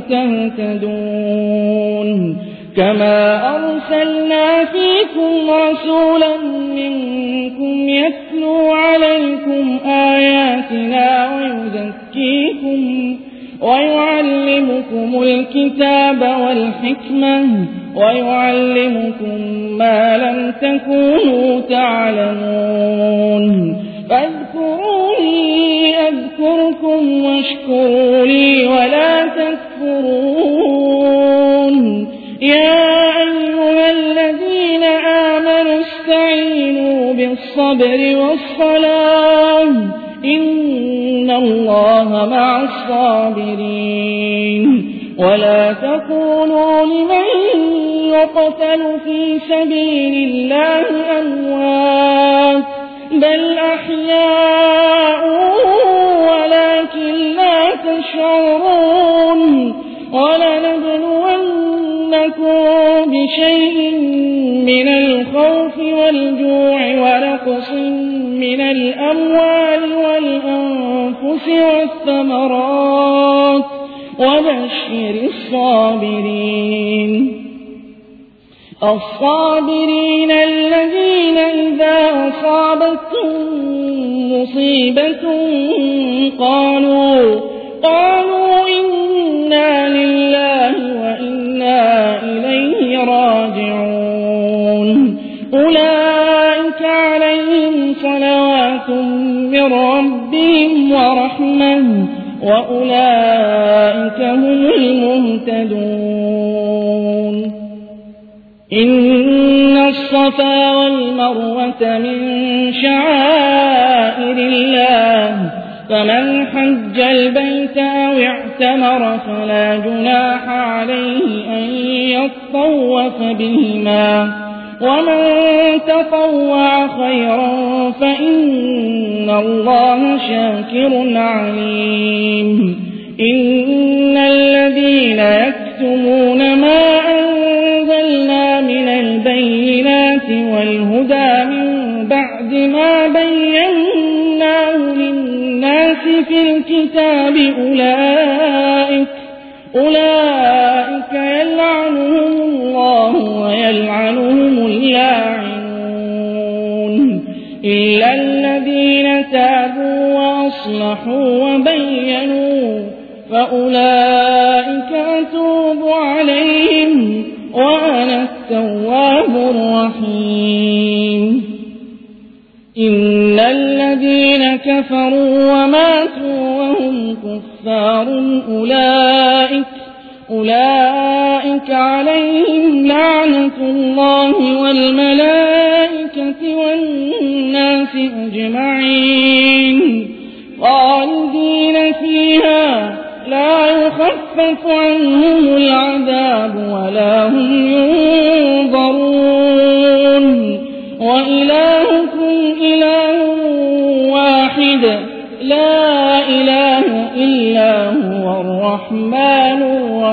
S2: تهتدون كما أرسلنا فيكم رسولا منكم يتلو عليكم آياتنا ويزكيكم ويعلمكم الكتاب والحكمة ويعلمكم ما لم تكونوا تعلمون فاذكروني أذكركم واشكروا لي ولا تكفرون يا أيها الذين آمنوا استعينوا بالصبر والصلاة إن الله مع الصابرين ولا تكونوا لمن يقتل في سبيل الله أموات بل أحياء ولكن لا تشعرون ولنبلونكم بشيء من الخوف والجوع ونقص من الأموال والأنفس والثمرات وبشر الصابرين الذين إذا أصابتهم مصيبة قالوا إنا لله وإنا إليه راجعون أولئك عليهم صلوات من ربهم ورحمة وأولئك هم المهتدون إن الصفا والمروة من شعائر الله فمن حج البيت أو اعتمر فلا جناح عليه أن يطوف بهما ومن تطوع خيرا فإن الله شاكر عليم إن الذين يكتمون ما أنزلنا من البينات والهدى من بعد ما بيناه للناس في الكتاب أولئك يلعنهم الله ويلعنهم اللاعنون إلا الذين تابوا وأصلحوا وبينوا فأولئك أتوب عليهم وأنا التواب الرحيم إن الذين كفروا وماتوا وهم كفار أولئك عليهم لعنة الله والملائكة والناس أجمعين خالدين فيها لا يخفف عنهم العذاب ولا هم ينظرون وإلهكم إله واحد لا إله إلا هو الرحمن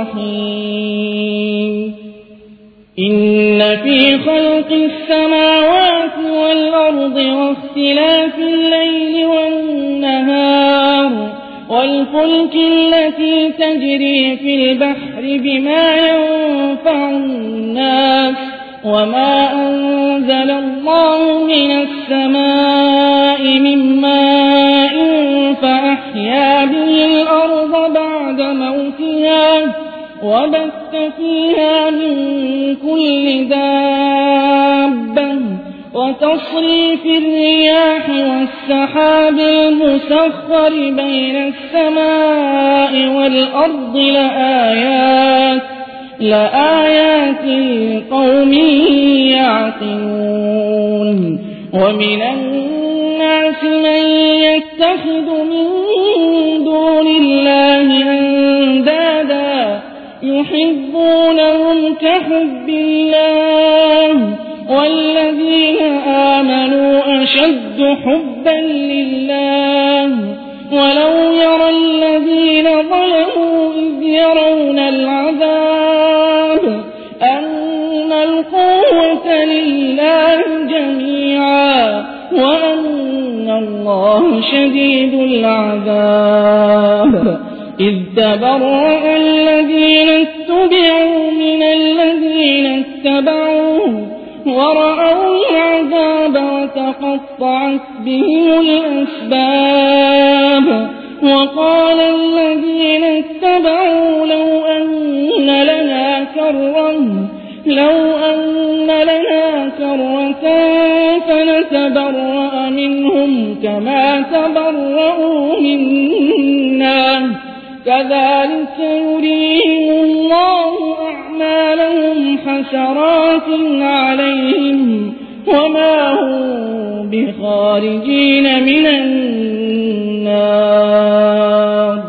S2: الرحيم إن في خلق السماوات والأرض واختلاف الليل والنهار والفلك التي تجري في البحر بما ينفع الناس وما أنزل الله من السماء من ماء فأحيا به الأرض بعد موتها وبث فيها من كل دابة وتصريف الرياح والسحاب المسخر بين السماء والأرض لآيات لقوم يعقلون ومن الناس من يتخذ من دون الله أندادا يحبونهم كحب الله والذين آمنوا أشد حبا لله ولو يرى الذين ظلموا إذ يرون العذاب أن القوة لله جميعا وأن الله شديد العذاب إذ تبرأ الذين اتبعوا من الذين اتبعوا ورأوا العذاب وتقطعت بهم الأسباب وقال الذين اتبعوا لو أن لنا كرة فنتبرأ منهم كما تبرأوا منا كذلك يريهم الله أعمالهم حسرات عليهم وما هم بخارجين من النار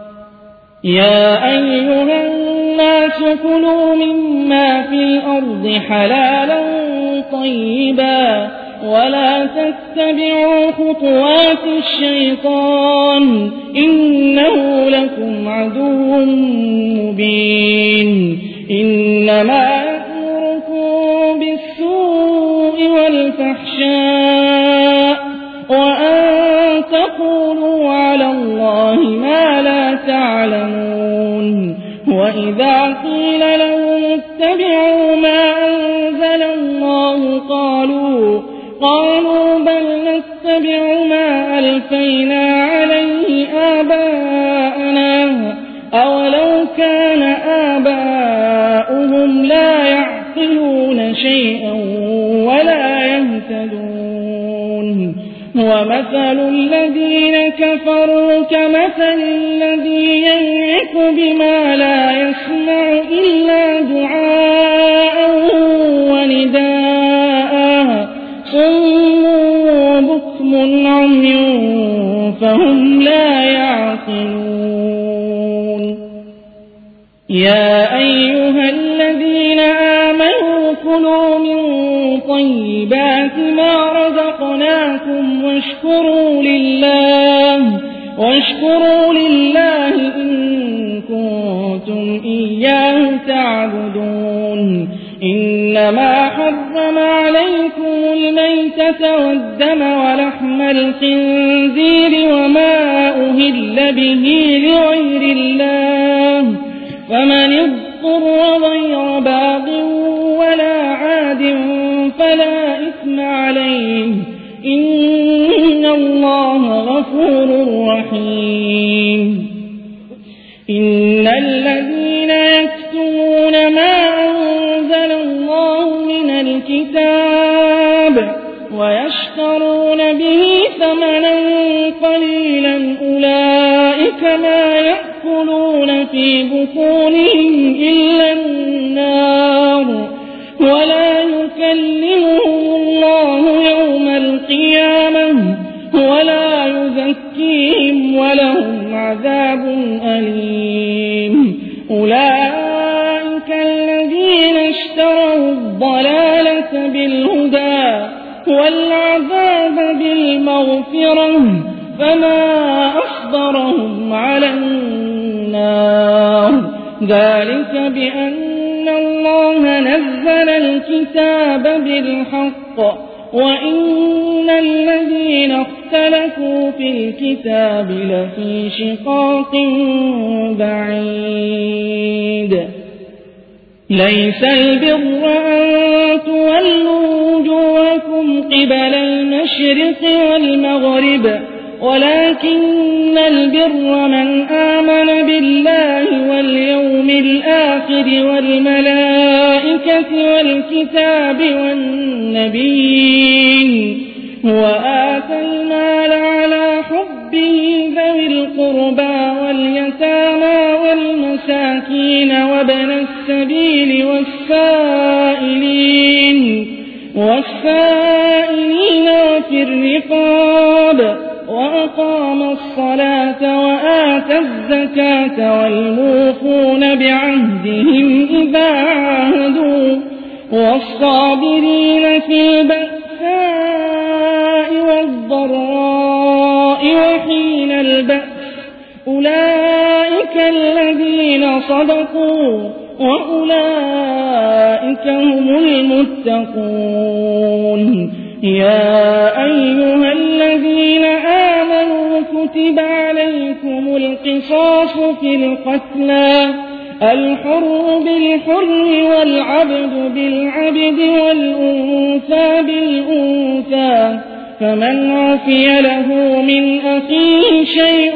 S2: يا أيها الناس كلوا مما في الأرض حلالا طيبا ولا تتبعوا خطوات الشيطان إنه لكم عدو مبين إنما يأمركم بالسوء والفحشاء وأن تقولوا على الله ما لا تعلمون وإذا قيل لهم اتبعوا ما أنزل الله قالوا بل نتبع ما ألفينا عليه آباءنا أولو كان آباؤهم لا يعقلون شيئا ولا يهتدون ومثل الذين كفروا كمثل الذي ينعق بما لا يسمع إلا دعاء ونداء صم بكم عمي فهم لا يعقلون يا أيها الذين آمنوا كلوا من طيبات ما رزقناكم واشكروا لله إن كنتم إياه تعبدون إنما حرم عليكم الميتة والدم ولحم الخنزير وما أهل به لغير الله فمن اضطر غير باغ ولا عاد فلا إثم عليه إن الله غفور رحيم إن الذين يكتمون ما أنزل الله من الكتاب ويشترون به ثمنا قليلا أولئك ما يأكلون في بطونهم إلا النار ولا يكلمهم الله يوم القيامة ولا يزكيهم ولهم عذاب أليم أولئك الذين اشتروا الضلالة بالهدى والعذاب بالمغفرة فما أصبرهم على النار ذلك بأن الله نزل الكتاب بالحق وإن الذين اختلفوا في الكتاب لفي شقاق بعيد ليس البر أن تولوا وجوهكم قبل المشرق والمغرب ولكن البر من آمن بالله واليوم الآخر والملائكة والكتاب والنبيين وآتى المال على حبه ذوي القربى واليتامى والمساكين وابن السبيل والسائلين وفي الرقاب وأقام الصلاة وآتى الزكاة والموفون بعهدهم إذا عاهدوا والصابرين في البأساء والضراء وحين البأس أولئك الذين صدقوا وأولئك هم المتقون يا أيها الذين آمنوا كتب عليكم القصاص في القتلى الحر بالحر والعبد بالعبد والأنثى بالأنثى فمن عفي له من أخيه شيء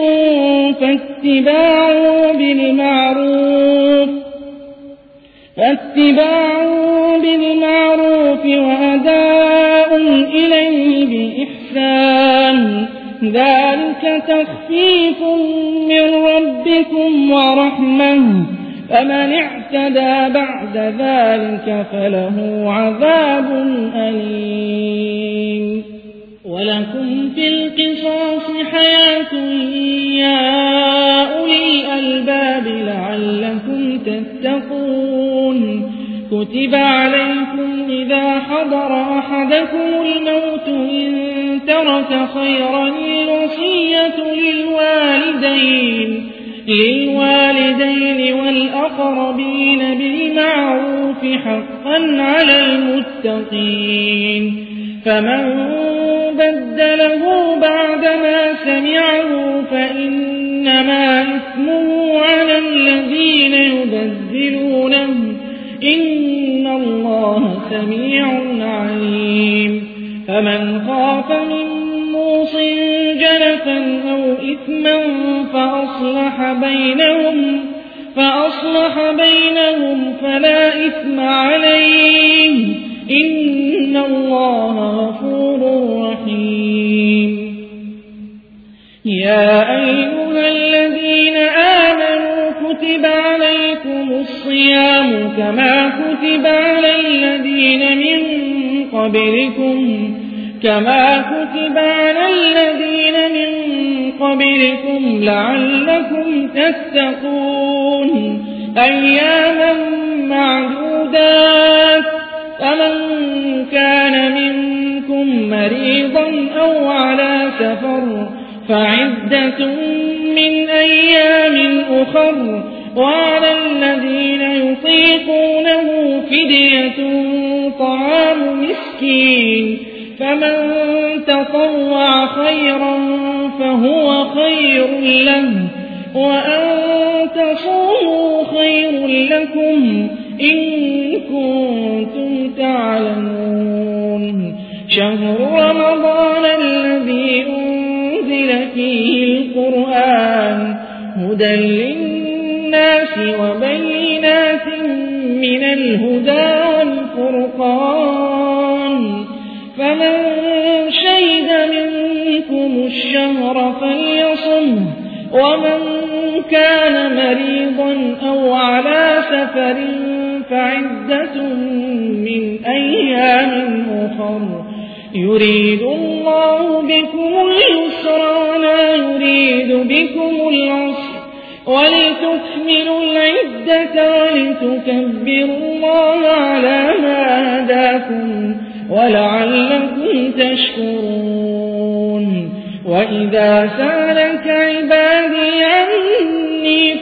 S2: فاتباع بالمعروف وأداء إليه بإحسان ذلك تخفيف من ربكم ورحمة فمن اعتدى بعد ذلك فله عذاب أليم ولكم في القصاص حياة يا أولي الألباب لعلكم تتقون كتب عليكم إذا حضر أحدكم الموت إن ترك خيرا الوصية للوالدين والأقربين بالمعروف حقا على المتقين فمن بدله بعدما سمعه فإنما إثمه على الذين يبدلونه إن الله سميع عليم فمن خاف من موص جنفا أو إثما فأصلح بينهم فلا إثم عليه إن الله غفور رحيم الصيام كما كتب على الذين من قبلكم لعلكم تتقون أياما معدودات فمن كان منكم مريضا أو على سفر فعدة من أيام أخر وعلى الذين يطيقونه فدية طعام مسكين فمن تطوع خيرا فهو خير له وأن تصوموا خير لكم إن كنتم تعلمون شهر رمضان الذي أنزل فيه القرآن هدى للناس وبينات من الهدى والفرقان فمن شهد منكم الشهر فليصمه ومن كان مريضا أو على سفر فعدة من أيام أخر يريد الله بكم اليسر ولا يريد بكم العسر ولتكملوا العدة ولتكبروا الله على ما هداكم ولعلكم تشكرون وإذا سألك عبادي عني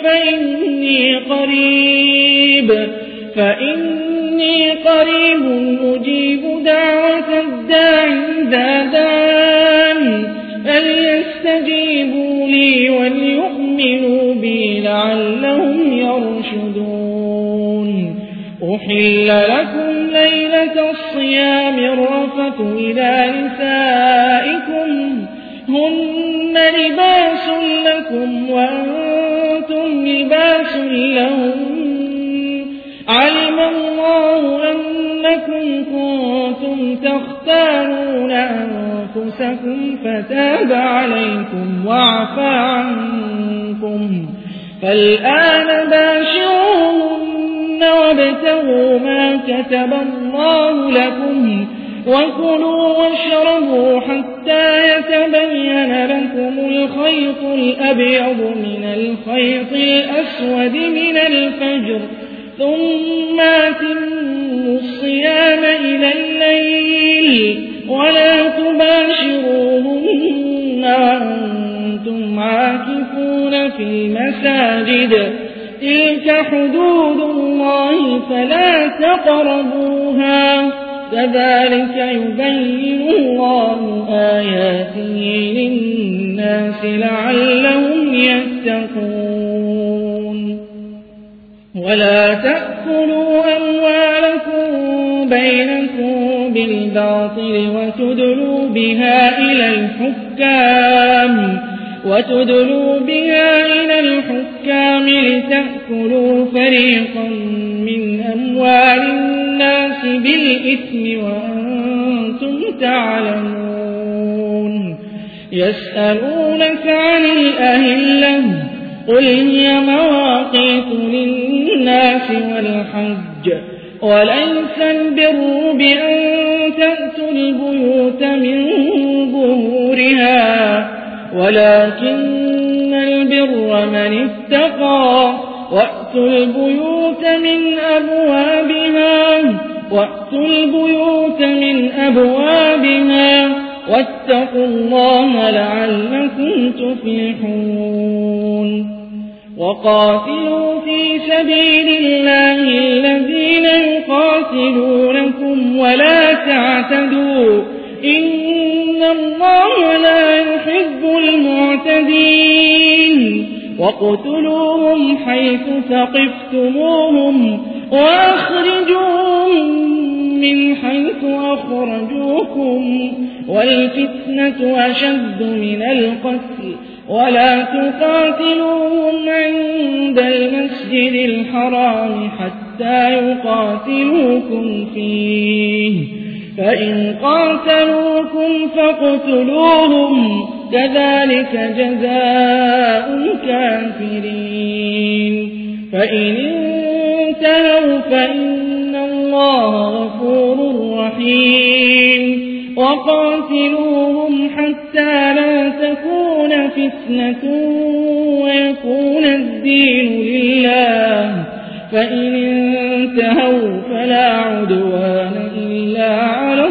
S2: فإني قريب أجيب دعوة الداعي إذا دعان فليستجيبوا لي وليؤمنوا بي لعلهم يرشدون أحل لكم ليلة الصيام الرفث إلى نسائكم هن لباس لكم وأنتم لباس لهم علم الله أنكم كنتم تختارون أنفسكم فتاب عليكم وعفى عنكم فالآن باشروهن وابتغوا ما كتب الله لكم وكلوا واشربوا حتى يتبين لكم الخيط الأبيض من الخيط الأسود من الفجر ثم أتموا الصيام إلى الليل ولا تباشروهن وأنتم عاكفون في المساجد تلك حدود الله فلا تقربوها كذلك يبين الله آياته للناس لعلهم يتقون ولا تأكلوا أموالكم بينكم بالباطل وتدلوا بها إلى الحكام لتأكلوا فريقا من أموال الناس بالإثم وأنتم تعلمون يسألونك عن الأهلة قل هي مواقيت للناس والحج وليس البر بأن تأتوا البيوت من ظهورها ولكن البر من اتقى وأتوا البيوت من أبوابها واتقوا الله لعلكم تفلحون وقاتلوا في سبيل الله الذين يقاتلونكم ولا تعتدوا إن الله لا يحب المعتدين واقتلوهم حيث ثقفتموهم وأخرجوهم من حيث أخرجوكم والفتنة أشد من القتل ولا تقاتلوهم عند المسجد الحرام حتى يقاتلوكم فيه فإن قاتلوكم فاقتلوهم كذلك جزاء الكافرين فإن انتهوا فإن الله غفور رحيم وقاتلوهم حتى لا تكون فتنة ويكون الدين لله فإن انتهوا فلا عدوان إلا على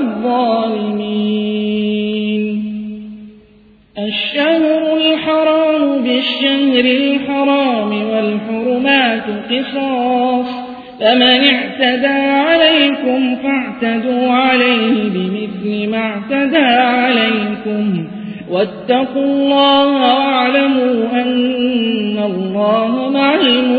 S2: الظالمين الشهر الحرام بالشهر الحرام والحرمات قصاص فمن اعتدى عليكم فاعتدوا عليه بمثل ما اعتدى عليكم واتقوا الله واعلموا أن الله مع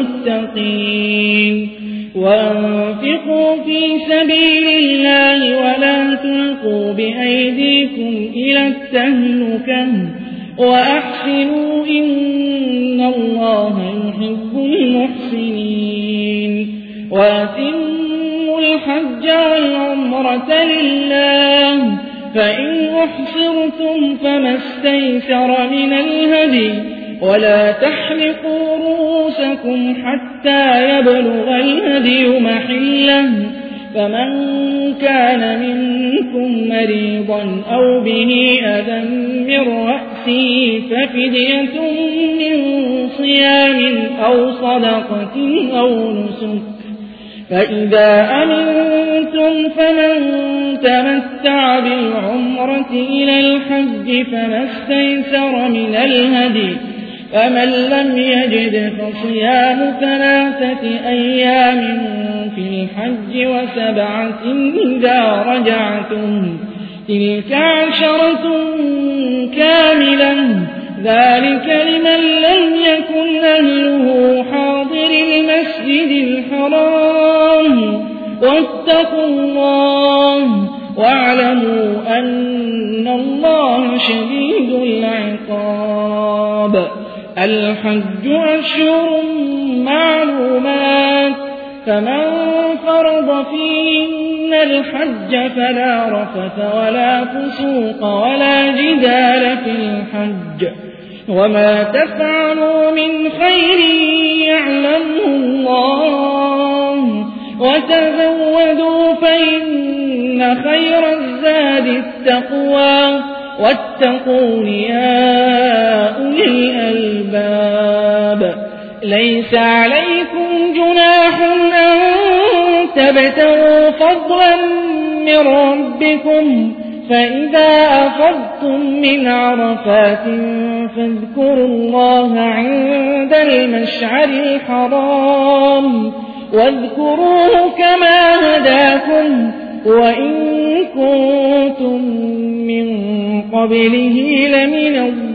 S2: المتقين وأنفقوا في سبيل الله ولا تلقوا بأيديكم إلى التهلكة وأحسنوا إن الله يحب المحسنين وأتموا الحج والعمرة لله فإن أحصرتم فما استيسر من الهدي ولا تحلقوا رؤوسكم حتى يبلغ الهدي محله فمن كان منكم مريضا أو به أذى من رأسه ففدية من صيام أو صدقة أو نسك فإذا أمنتم فمن تمتع بالعمرة إلى الحج فما استيسر من الهدي فمن لم يجد فصيام 3 أيام في الحج و7 إذا رجعتم تلك 10 كاملة ذلك لمن لم يكن أهله حاضر المسجد الحرام واتقوا الله واعلموا أن الله شديد العقاب الحج أشهر معلومات فمن فرض فيهن الحج فلا رفث ولا فسوق ولا جدال في الحج وما تفعلوا من خير يعلمه الله وتزودوا فإن خير الزاد التقوى واتقون يا أولي الألباب ليس عليكم جناح أن تبتغوا فضلا من ربكم فإذا أفضتم من عرفات فاذكروا الله عند المشعر الحرام واذكروه كما هداكم وإن كنتم من قبله لمن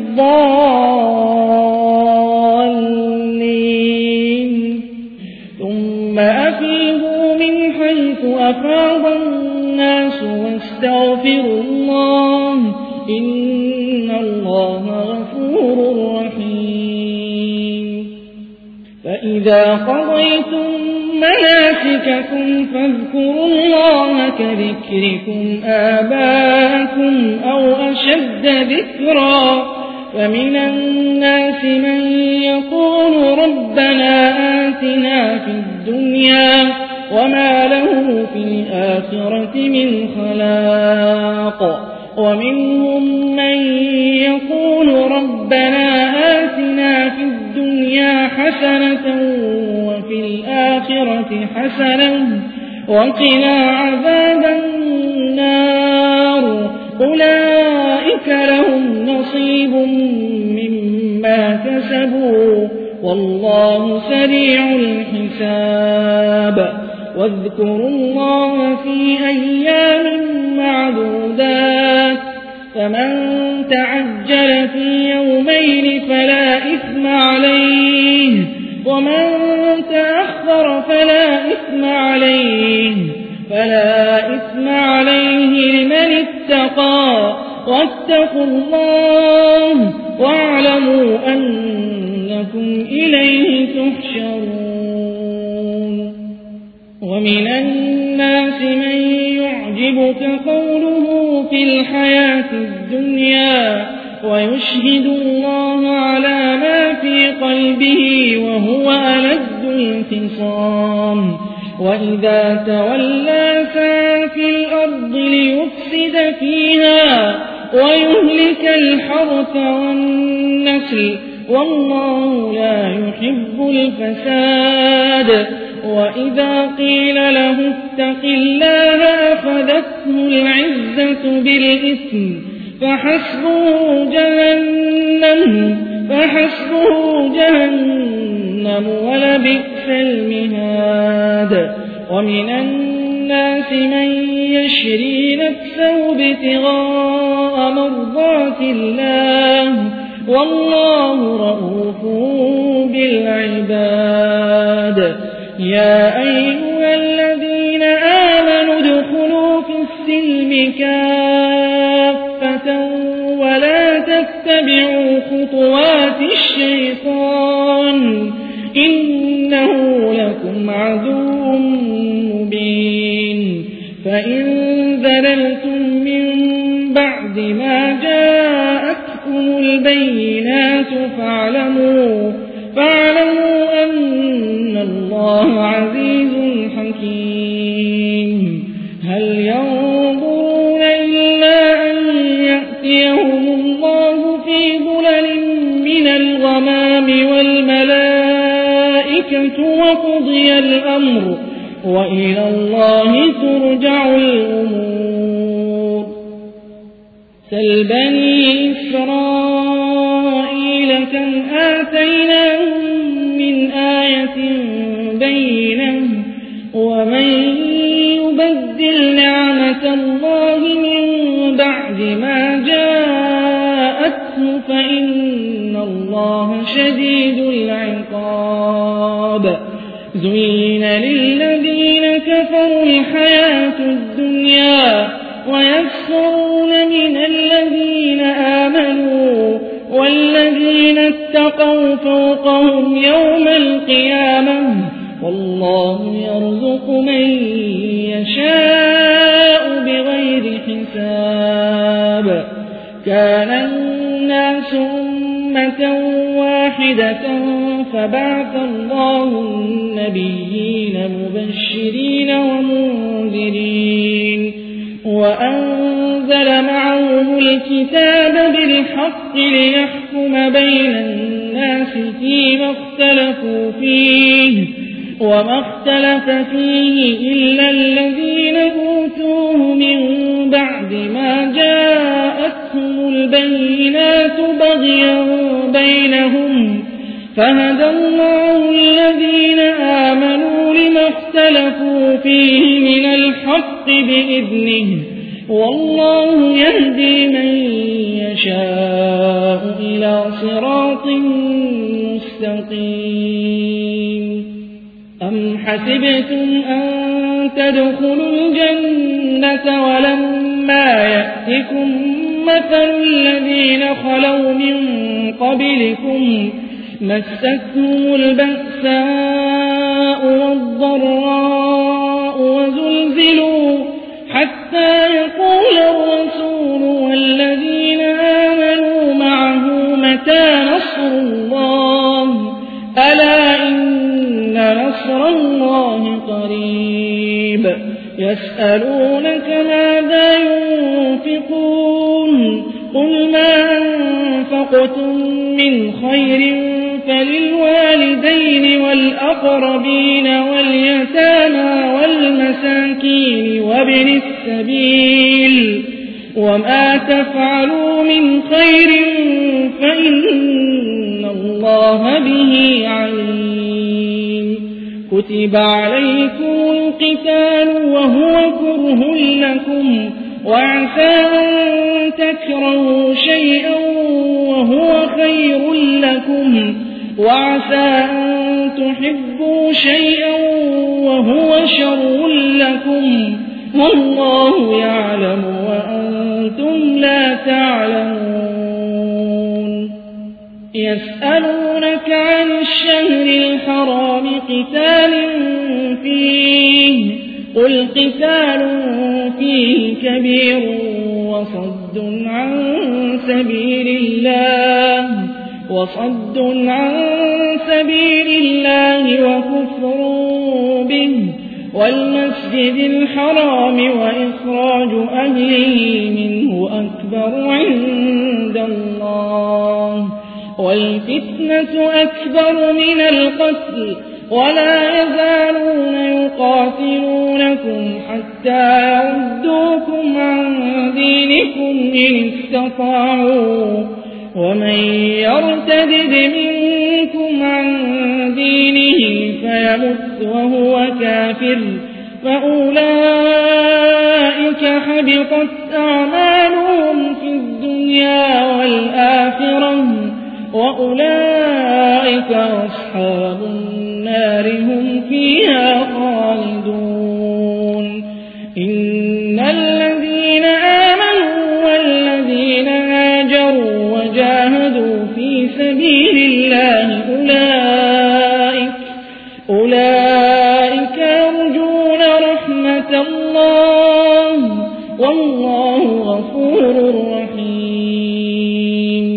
S2: الضالين ثم أفيضوا من حيث أفاض الناس واستغفروا الله إن الله غفور رحيم فإذا قضيتم مناسككم فاذكروا الله كذكركم آباءكم أو أشد ذكرا فمن الناس من يقول ربنا آتنا في الدنيا وما له في الآخرة من خلاق ومنهم من يقول ربنا آتنا في الدنيا حسنة وفي الآخرة حسنة وقنا عذاب النار أولئك لهم نصيب مما كسبوا والله سريع الحساب واذكروا الله في أيام معدودات فمن تعجل في يومين فلا إثم عليه ومن تأخر فلا إثم عليه لمن اتقى واتقوا الله واعلموا أنكم إليه تحشرون ومن الناس من يعجبك قوله في الحياة الدنيا ويشهد الله على ما في قلبه وهو ألد الخصام وإذا تولى سعى في الأرض ليفسد فيها ويهلك الحرث والنسل والله لا يحب الفساد وإذا قيل له اتق الله أخذته العزة بالإثم فحسبه جهنم ولبئس المهاد ومن الناس من يشري نفسه ابتغاء مرضات الله والله رؤوف بالعباد يا أيها الذين آمنوا ادخلوا في السلم كافة ولا تتبعوا خطوات الشيطان إنه لكم عدو مبين فإن زللتم من بعد ما جاءتكم البينات فاعلموا أن الله عزيز حكيم هل ينظرون إلا أن يأتيهم الله في ظلل من الغمام والملائكة وقضي الأمر وإلى الله ترجع الأمور سل بني إسرائيل كم آتيناهم من آية بينة ومن يبدل نعمة الله من بعد ما جاءته فإن الله شديد العقاب زين للذين كفروا الحياة الدنيا ويسخرون من الذين آمنوا والذين اتقوا فوقهم يوم القيامة والله يرزق من يشاء بغير حساب كان الناس أمة واحدة فبعث الله النبيين مبشرين ومنذرين وأنزل معهم الكتاب بالحق ليحكم بين الناس فيما اختلفوا فيه وما اختلف فيه إلا الذين أوتوه من بعد ما جاءتهم البينات بغيا بينهم فهدى الله الذين آمنوا لما اختلفوا فيه من الحق بإذنه والله يهدي من يشاء إلى صراط مستقيم أم حسبتم أن تدخلوا الجنة ولما يأتكم مثل الذين خلوا من قبلكم مستهم البأساء والضراء وزلزلوا حتى يقول الرسول والذين آمنوا معه متى نصر الله ألا إن نصر الله قريب يسألونك ماذا ينفقون قل ما أنفقتم من خير فللوالدين والأقربين واليتامى والمساكين وابن السبيل وما تفعلوا من خير فإن الله به عليم كتب عليكم القتال وهو كره لكم وعسى أن تكرهوا شيئا وهو خير لكم وعسى أن تحبوا شيئا وهو شر لكم والله يعلم وأنتم لا تعلمون يسألونك عن الشهر الحرام قتال فيه قل قتال فيه كبير وصد وصد عن سبيل الله وكفر به والمسجد الحرام وإخراج أهله منه أكبر عند الله والفتنة أكبر من القتل ولا يزالون يقاتلونكم حتى يردوكم عن دينكم إن استطاعوا ومن يرتدد منكم عن دينه فيمت وهو كافر فأولئك حبطت أعمالهم في الدنيا والآخرة وأولئك أصحاب النار هم فيها خالدون إن الذين آمنوا والذين هاجروا وجاهدوا في سبيل الله أولئك يرجون رحمة الله والله غفور رحيم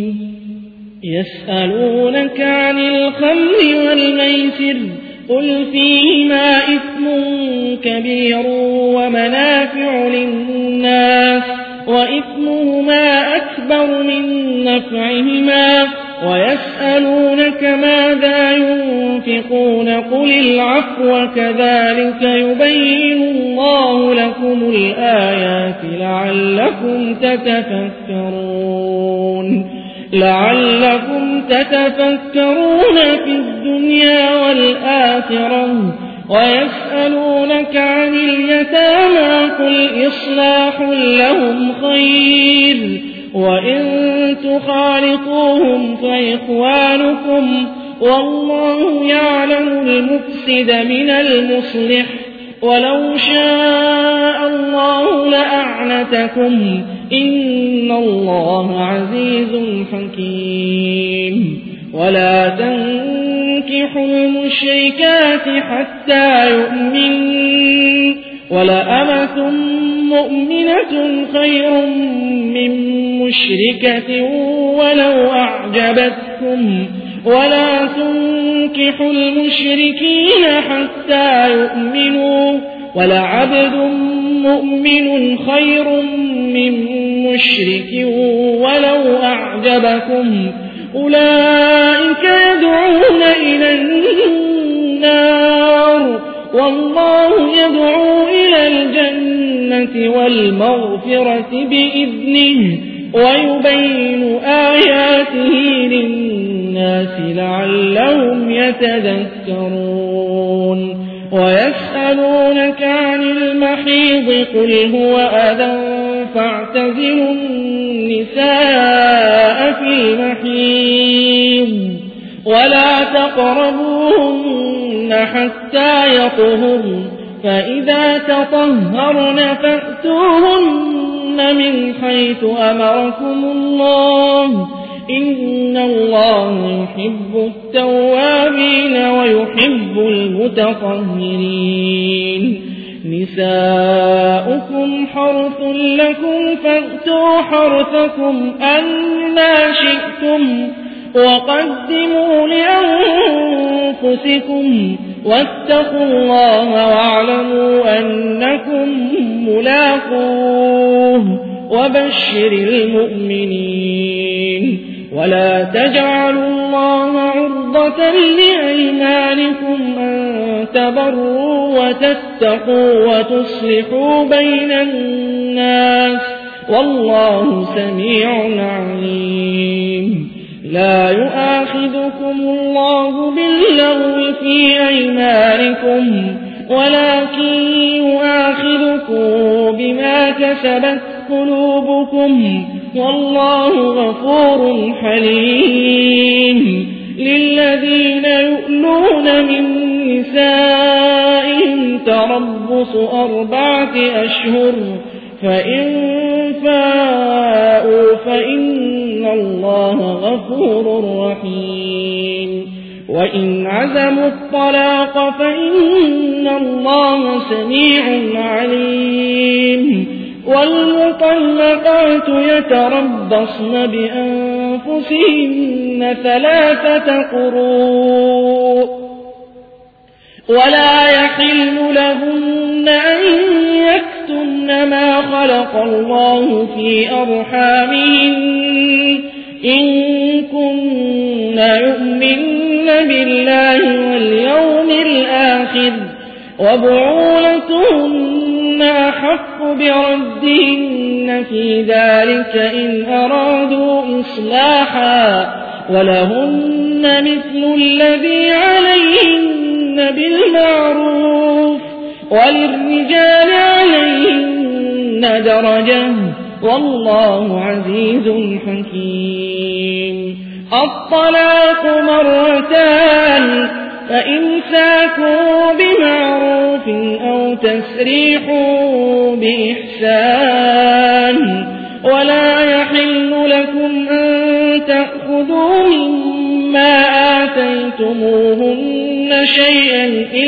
S2: يسألونك عن الخمر والميسر قل فيهما إثم كبير ومنافع للناس وإثمهما أكبر من نفعهما ويسألونك ماذا ينفقون قل العفو كذلك يبين الله لكم الآيات لعلكم تتفكرون في الدنيا والآخرة ويسألونك عن اليتامى قل إصلاح لهم خير وإن تخالطوهم فإخوانكم والله يعلم المفسد من المصلح ولو شاء الله لأعنتكم إن الله عزيز حكيم ولا تنكحوا المشركات حتى يؤمنوا ولأمة مؤمنة خير من مشركة ولو أعجبتكم ولا تنكحوا المشركين حتى يؤمنوا ولعبد مؤمن خير من مشرك ولو أعجبكم أولئك يدعون إلى النار والله يدعو إلى الجنة والمغفرة بإذنه ويبين آياته للناس لعلهم يتذكرون ويسألونك عن المحيض قل هو أذى فاعتزلوا النساء في المحيض ولا تقربوهن حتى يطهرن فإذا تطهرن فأتوهن من حيث أمركم الله إن الله يحب التوابين ويحب المتطهرين نساؤكم حرث لكم فأتوا حرثكم أنى شئتم وقدموا لأنفسكم واتقوا الله واعلموا أنكم ملاقوه وبشر المؤمنين ولا تجعلوا الله عرضة لأيمانكم أن تبروا وتتقوا وتصلحوا بين الناس والله سميع عليم لا يؤاخذكم الله باللغو في أيمانكم ولكن يؤاخذكم بما كسبت قلوبكم والله غفور حليم للذين يؤلون من نسائهم تربص 4 أشهر فإن فاءوا فإن الله غفور رحيم وإن عزموا الطلاق فإن الله سميع عليم والمطلقات يتربصن بأنفسهن 3 قروء ولا يحل لهن أن يكتمن ما خلق الله في أرحامهن إن كن يؤمن بالله واليوم الآخر وبعولتهن أحق بردهن في ذلك إن أرادوا إصلاحا ولهن مثل الذي عليهن بالمعروف وللرجال عليهن درجة والله عزيز حكيم. الطلاق 2 فإمساك بمعروف أو تسريح بإحسان ولا يحل لكم أن تأخذوا مما آتيتموهن شيئا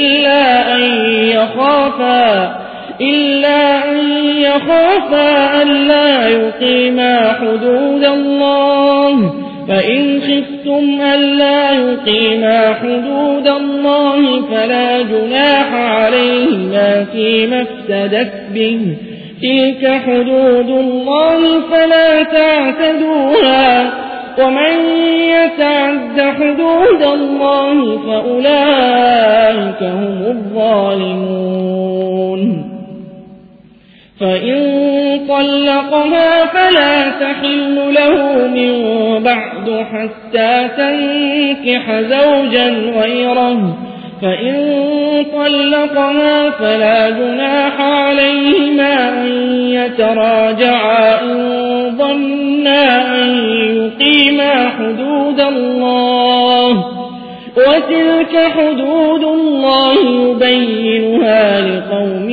S2: إلا أن يخافا ألا يقيما حدود الله فإن خفتم ألا يقيما حدود الله فلا جناح عليهما فيما افتدت به تلك حدود الله فلا تعتدوها ومن يتعد حدود الله فأولئك هم الظالمون. فإن طلقها فلا تحل له من بعد حتى تنكح زوجا غيره فإن طلقها فلا جناح عليهما أن يتراجعا إن ظنا أن يقيما حدود الله وتلك حدود الله يبينها لقوم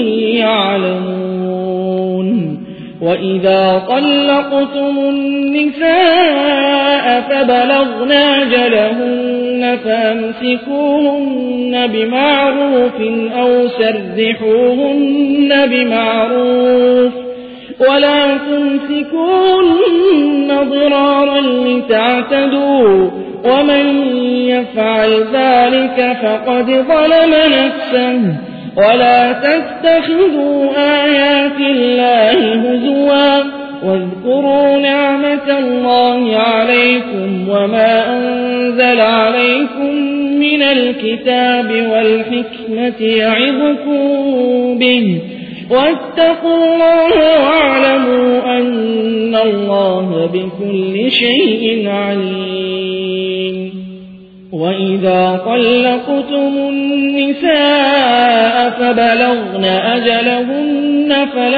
S2: يعلمون. وإذا طلقتم النساء فبلغن أجلهن فامسكوهن بمعروف أو سرحوهن بمعروف ولا تمسكوهن ضرارا لتعتدوا ومن يفعل ذلك فقد ظلم نفسه ولا تتخذوا آيات الله هزوا واذكروا نعمة الله عليكم وما أنزل عليكم من الكتاب والحكمة يعظكم به واتقوا الله واعلموا أن الله بكل شيء عليم. وإذا طلقتم النساء فبلغن أجلهن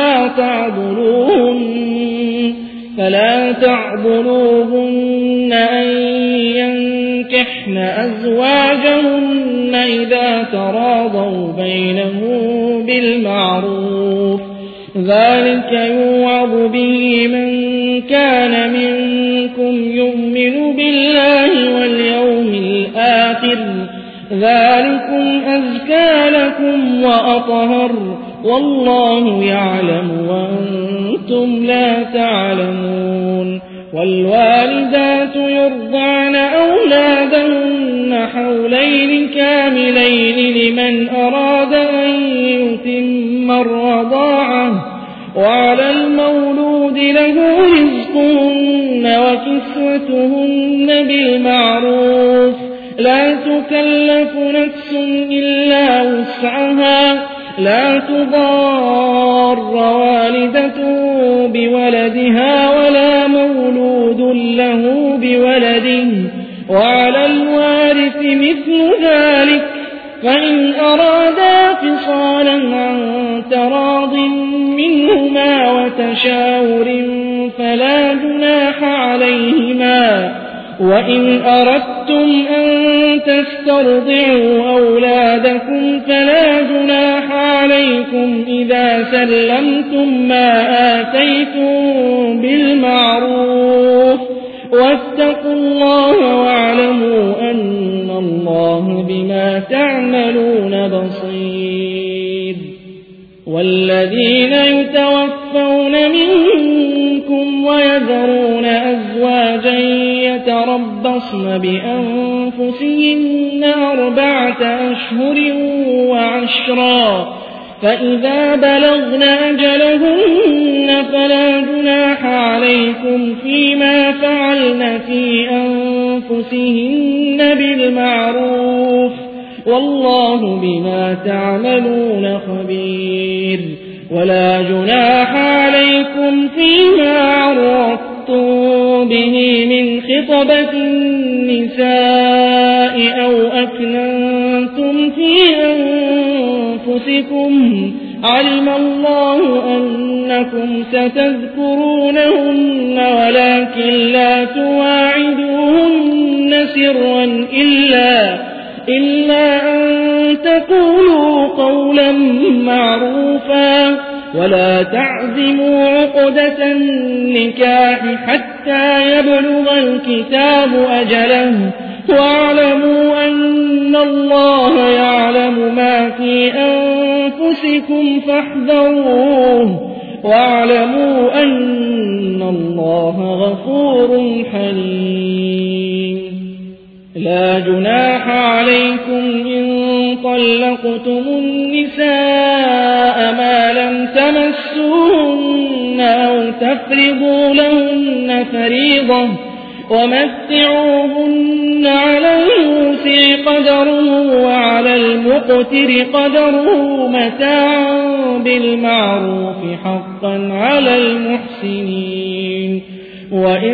S2: فلا تعضلوهن أن ينكحن أزواجهن إذا تراضوا بينهم بالمعروف ذلك يوعظ به من كان منكم يؤمن بالله واليوم الآخر ذلكم أزكى لكم وأطهر والله يعلم وأنتم لا تعلمون. والوالدات يرضعن أولادهن حولين كاملين لمن أراد أن يتم الرضاعة وعلى المولود له رزقهن وكسوتهن بالمعروف لا تكلف نفس إلا وسعها لا تضار والدة بولدها ولا مولود له بولده وعلى الوارث مثل ذلك فإن أرادا فصالا عن تراض منهما وتشاور فلا جناح عليهما. وإن أردتم أن تسترضعوا أولادكم فلا جناح عليكم إذا سلمتم ما آتيتم بالمعروف واتقوا الله واعلموا أن الله بما تعملون بصير. والذين يتوفون يتربصن بأنفسهن 4 أشهر و10 فإذا بلغن أجلهن فلا جناح عليكم فيما فعلن في أنفسهن بالمعروف والله بما تعملون خبير ولا جناح عليكم فيما عرضتم به من خطبة النساء أو أكننتم في أنفسكم علم الله أنكم ستذكرونهن ولكن لا تواعدوهن سرا إلا أن تقولوا قولا معروفا ولا تعزموا عقدة النكاح حتى يبلغ الكتاب أجله واعلموا أن الله يعلم ما في أنفسكم فاحذروه واعلموا أن الله غفور حليم لا جناح عليكم إن طلقتم النساء ما لم تمسوهن أو تفرضوا لهن فريضة ومتعوهن على الموسع قدره وعلى المقتر قدره متاعا بالمعروف حقا على المحسنين وإن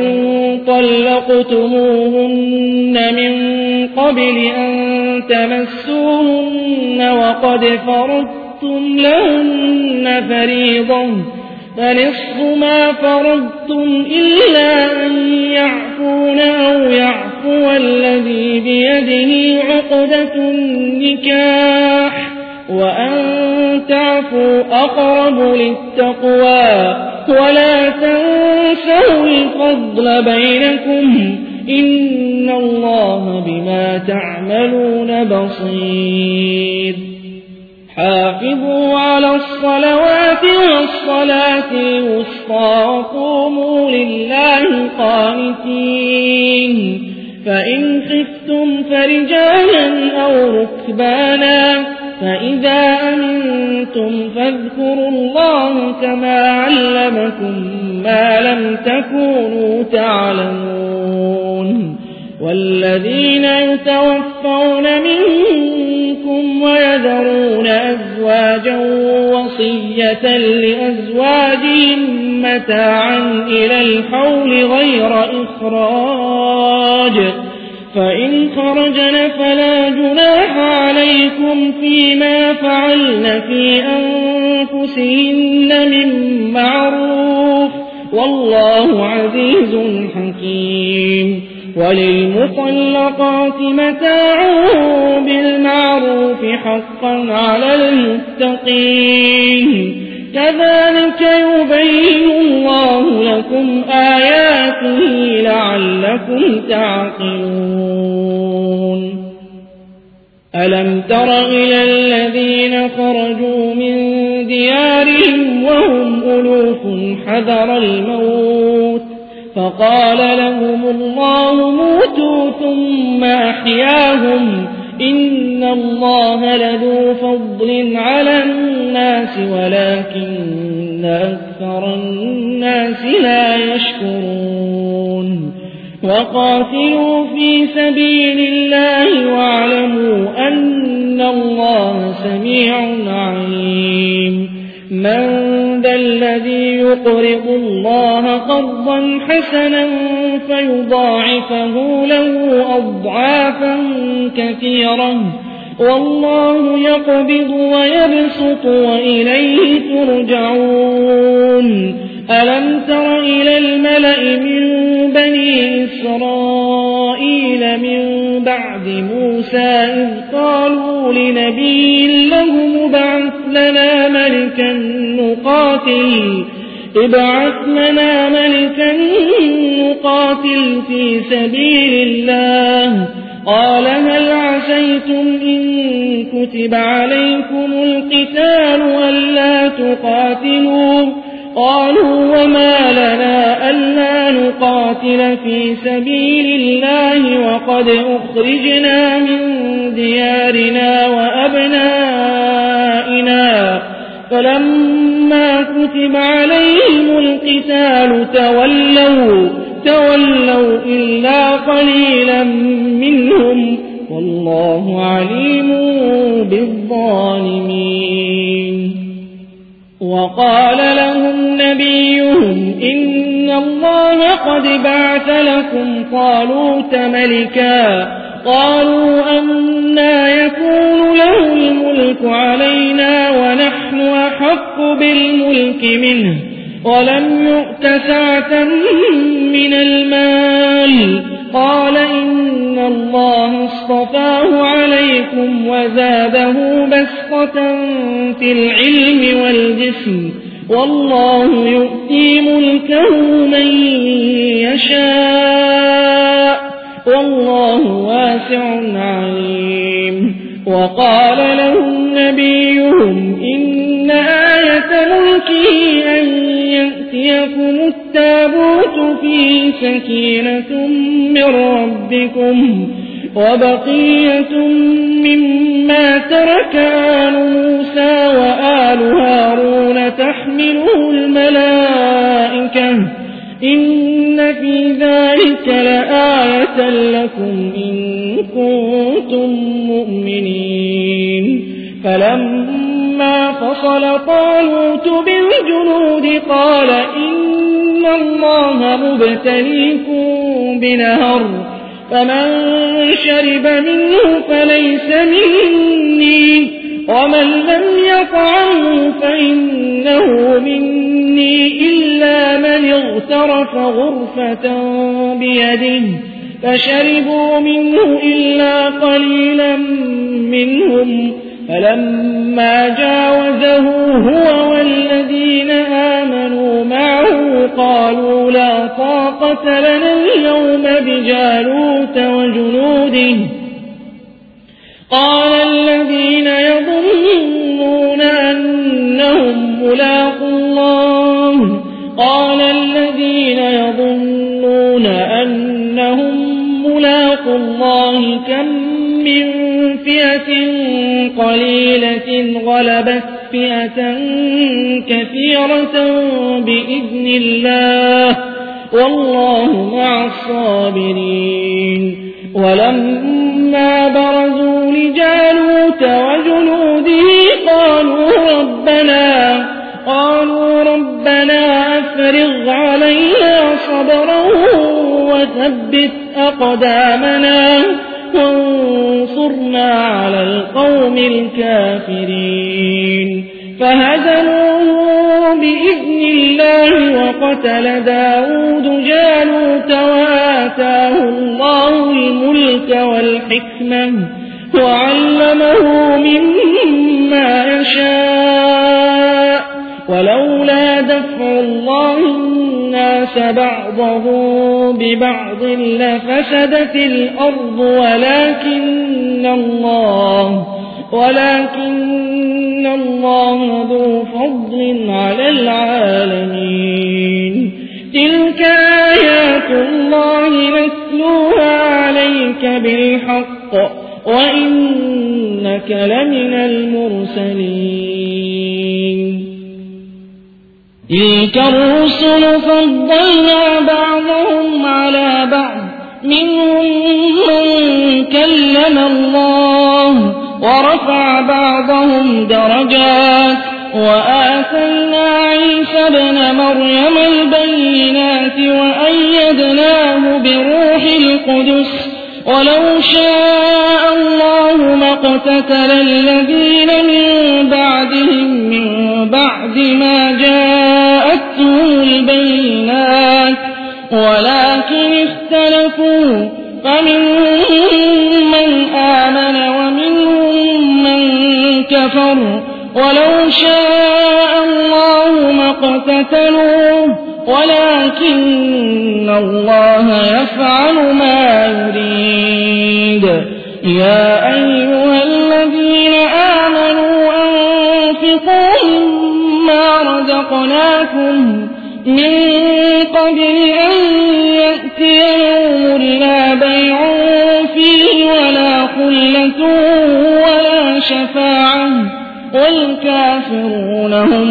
S2: طلقتموهن من قبل أن تمسوهن وقد فرضتم لهن فريضة فنصف ما فرضتم إلا أن يعفون أو يعفو الذي بيده عقدة النكاح وأن تعفوا أقرب للتقوى ولا تنسوا الفضل بينكم إن الله بما تعملون بصير حافظوا على الصلوات والصلاة الوسطى وقوموا لله قانتين فإن خفتم فرجالا أو ركبانا فإذا أمنتم فاذكروا الله كما علمكم ما لم تكونوا تعلمون والذين يتوفون منكم ويذرون أزواجا وصية لأزواجهم متاعا إلى الحول غير إخراج فإن خرجن فلا جناح عليكم فيما فعلن في أنفسهن من معروف والله عزيز حكيم وللمطلقات متاع بالمعروف حقا على المتقين كذلك يبين الله لكم آياته لعلكم تعقلون ألم تر إلى الذين خرجوا من ديارهم وهم ألوف حذر الموت فقال لهم الله موتوا ثم أحياهم إن الله لذو فضل على الناس ولكن أكثر الناس لا يشكرون وقاتلوا في سبيل الله واعلموا أن الله سميع عليم من ذا الذي يقرض الله قرضا حسنا فيضاعفه له أضعافا كثيرة والله يقبض ويبسط وإليه ترجعون ألم تر إلى الملأ من بني إسرائيل من بعد موسى إذ قالوا لنبي له ابعث لنا ملكا نقاتل في سبيل الله قال هل عسيتم إن كتب عليكم القتال ألا تقاتلوا قالوا وما لنا ألا نقاتل في سبيل الله وقد أخرجنا من ديارنا وأبنائنا فلما كتب عليهم القتال تولوا إلا قليلا منهم والله عليم بالظالمين وقال لهم نبيهم إن الله قد بعث لكم طالوت ملكا قالوا أنى يكون له الملك علينا ونحن أحق بالملك منه ولم يؤت سعة من المال قال إن الله اصطفاه عليكم وزاده بسطة في العلم والجسم والله يؤتي ملكه من يشاء والله واسع عليم وقال لهم نبيهم إن آية ملكه أن يأتيكم التابوت فيه سكينة من ربكم وبقية مما ترك آل موسى وآل هارون تحمله الملائكة إن في ذلك لآية لكم إن كنتم مؤمنين فلما فصل طالوت بالجنود قال إن الله مبتليكم بنهر فمن شرب منه فليس مني ومن لم يطعمه فإنه مني إلا من اغترف غرفة بيده فشربوا منه إلا قليلا منهم فلما جاوزه هو والذين آمنوا معه قالوا لا طاقة لنا اليوم بجالوت وجنوده قال الذين يظنون أنهم ملاقو الله كم من فئة قليلة غلبت فئة كثيرة بإذن الله والله مع الصابرين ولما برزوا لجالوت وجنوده قالوا ربنا أفرغ علينا صبرا وثبت أقدامنا وانصرنا على القوم الكافرين فهزموه بإذن الله وقتل داود جالوت وآتاه الله الملك والحكمة وعلمه مما يشاء ولولا دفع الله الناس بعضهم ببعض لفسدت الأرض ولكن الله ذو فضل على العالمين تلك آيات الله نتلوها عليك بالحق وإنك لمن المرسلين تلك الرسل فضلنا بعضهم على بعض منهم من كلم الله ورفع بعضهم درجات وآتينا عيسى ابن مريم البينات وأيدناه بروح القدس ولو شاء الله ما اقتتل الذين من بعدهم من بعد ما جاءتهم البينات ولكن اختلفوا فمنهم من آمن ومنهم من كفر ولو شاء الله ما اقتتلوا ولكن الله يفعل ما يريد يا أيها الذين آمنوا أنفقوا مما رزقناكم خلقناكم من قبل أن يأتي يوم لا بيع فيه ولا خلة ولا شفاعة والكافرون هم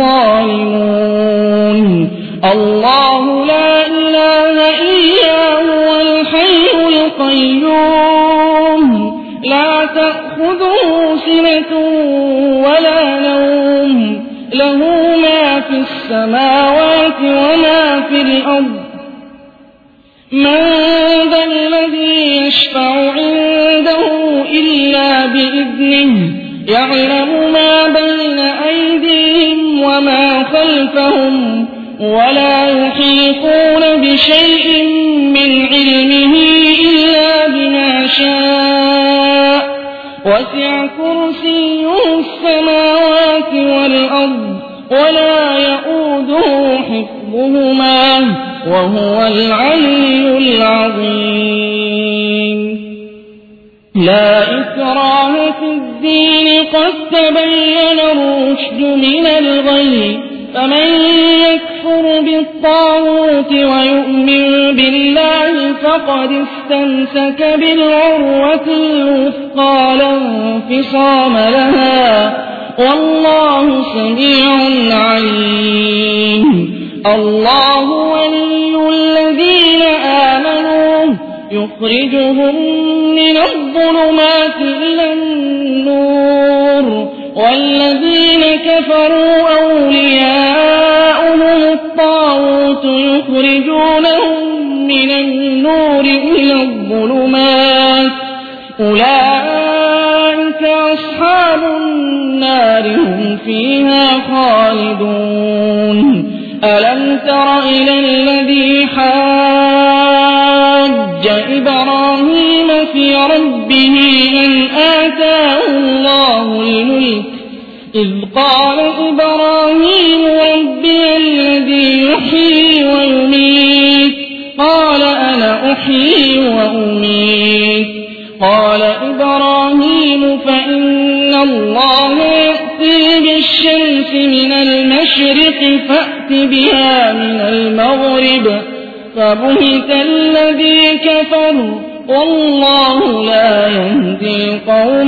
S2: الظالمون الله لا إله إلا هو الحي القيوم لا تأخذه سنة ولا نوم له ما في السماوات وما في الأرض من ذا الذي يشفع عنده إلا بإذنه يعلم ما بين أيديهم وما خلفهم ولا يحيطون بشيء من علمه إلا بما شاء وسع كرسيه السماوات والأرض ولا يؤوده حفظهما وهو العلي العظيم لا إكراه في الدين قد تبين الرشد من الغي فمن يكفر بالطاغوت ويؤمن بالله فقد استمسك بالعروة الوثقى لا انفصام لها والله سميع عليم الله ولي الذين آمنوا يخرجهم من الظلمات إلى النور والذين كفروا أولياؤهم الطاغوت يخرجونهم من النور إلى الظلمات أولئك أصحاب النار هم فيها خالدون ألم تر إلى الذي حاج إبراهيم في ربه أن آتاه الله الملك إذ قال إبراهيم ربي الذي يحيي ويميت قال أنا أحيي وأميت قال إبراهيم فإن الله يأتي بالشمس من المشرق فأت بها من المغرب فبهت الذي كفر والله لا يهدي القوم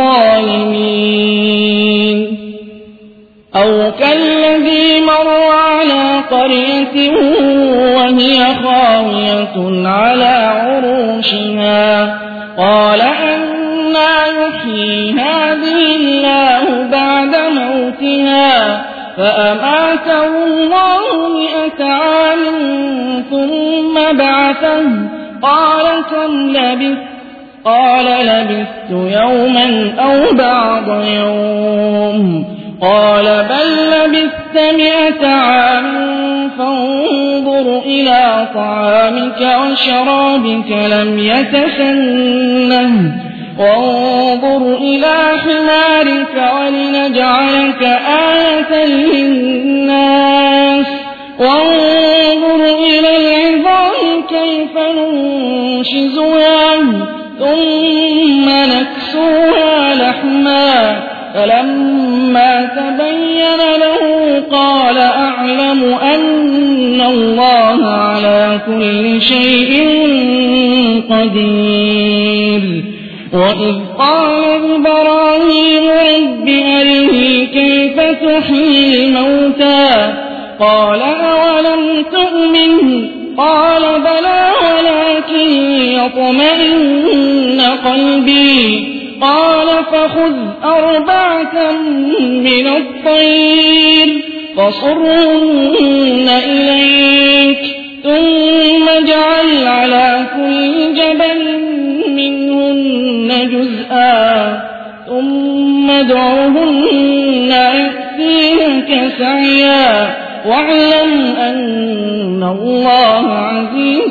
S2: الظالمين أو كالذي مر على قرية وهي خاوية على عروشها قال أنى يحيي هذه الله بعد موتها فأماته الله 100 عام ثم بعثه قال كم لبثت قال لبثت يوما أو بعض يوم قال بل لبثت 100 عام فانظر إلى طعامك وشرابك لم يتسنه وانظر إلى حمارك ولنجعلك آية للناس وانظر إلى العظام كيف ننشزها ثم نكسوها لحما فلما تبين له قال أعلم أن الله على كل شيء قدير وإذ قال إبراهيم رب أرني كيف تحيي الموتى قال أولم تؤمن قال بلى ولكن يطمئن قلبي قال فخذ 4 من الطير فصرهن إليك ثم اجعل على كل جبل منهن جزءا ثم ادعهن يأتينك سعيا واعلم أن الله عزيز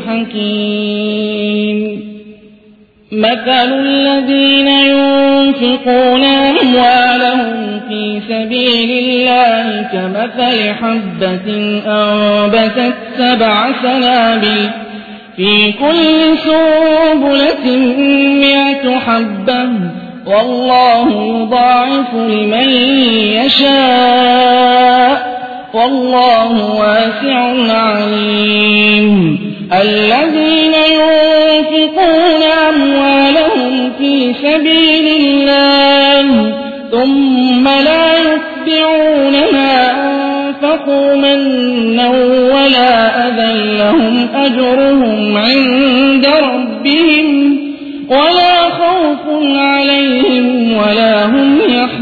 S2: حكيم مثل الذين ينفقون أموالهم في سبيل الله كمثل حبة أنبتت 7 سنابل في كل سنبلة 100 حبة والله يضاعف لمن يشاء والله واسع عليم الذين ينفقون أموالهم في سبيل الله ثم لا يتبعون ما أنفقوا منا ولا أذى لهم أجرهم عند ربهم ولا خوف عليهم ولا هم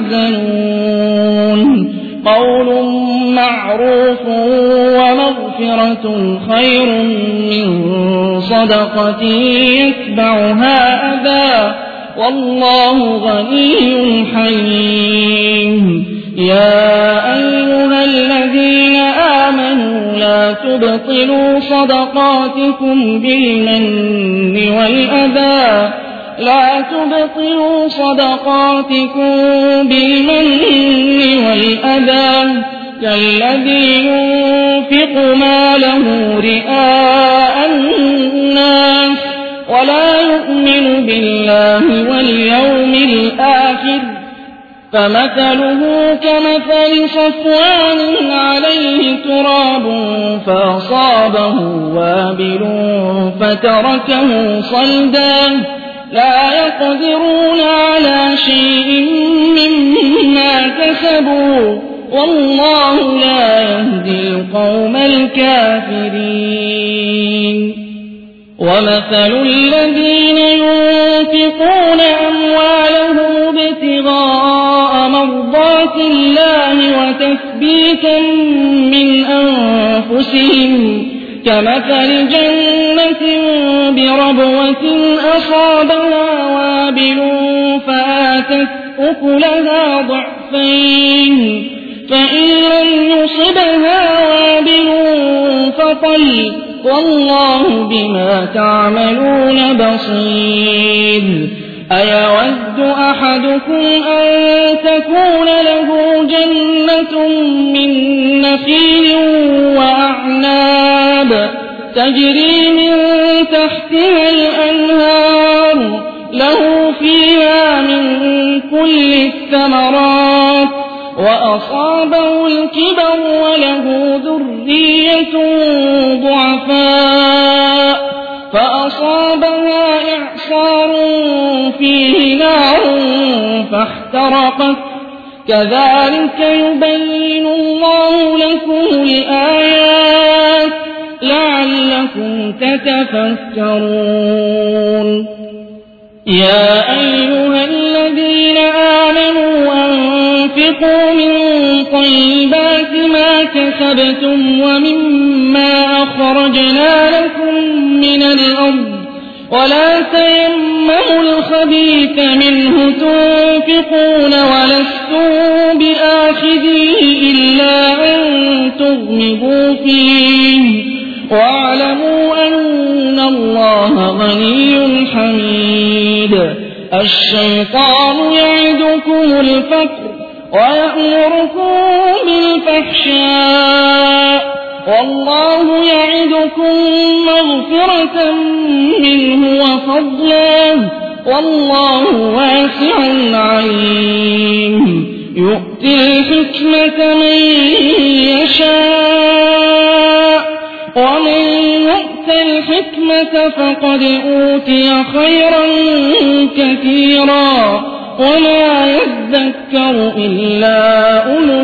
S2: يحزنون قول معروف ومغفرة خير من صدقة يتبعها أذى والله غني حليم يا أيها الذين آمنوا لا تبطلوا صدقاتكم بالمن والأذى كالذي ينفق ماله رئاء الناس ولا يؤمن بالله واليوم الآخر فمثله كمثل صفوان عليه تراب فأصابه وابل فتركه صلدا لا يقدرون على شيء مما كسبوا والله لا يهدي القوم الكافرين ومثل الذين ينفقون أموالهم ابتغاء مرضات الله وتثبيتا من أنفسهم كمثل جنة بربوة أصابها وابل فآتت أكلها ضعفين فإن لم يصبها وابل فطل والله بما تعملون بصير أيود أحدكم أن تكون له جنة من نخيل وأعناب تجري من تحتها الأنهار له فيها من كل الثمرات وأصابه الكبر وله ذرية ضعفاء فأصابها إعصار فيه نار فاحترقت كذلك يبين الله لكم الآيات لعلكم تتفكرون يا أيها الذين آمنوا أنفقوا من طيبات ما كسبتم ومما أخرجنا لكم من الأرض ولا تيمموا الخبيث منه تنفقون ولستم بآخذيه إلا أن تغمضوا فيه واعلموا أن الله غني حميد الشيطان يعدكم الفقر ويأمركم بالفحشاء والله يعدكم مغفرة منه وفضلا والله واسع عليم يؤتي الحكمة من يشاء ومن يؤت الحكمة فقد أوتي خيرا كثيرا وما يذكر إلا أولو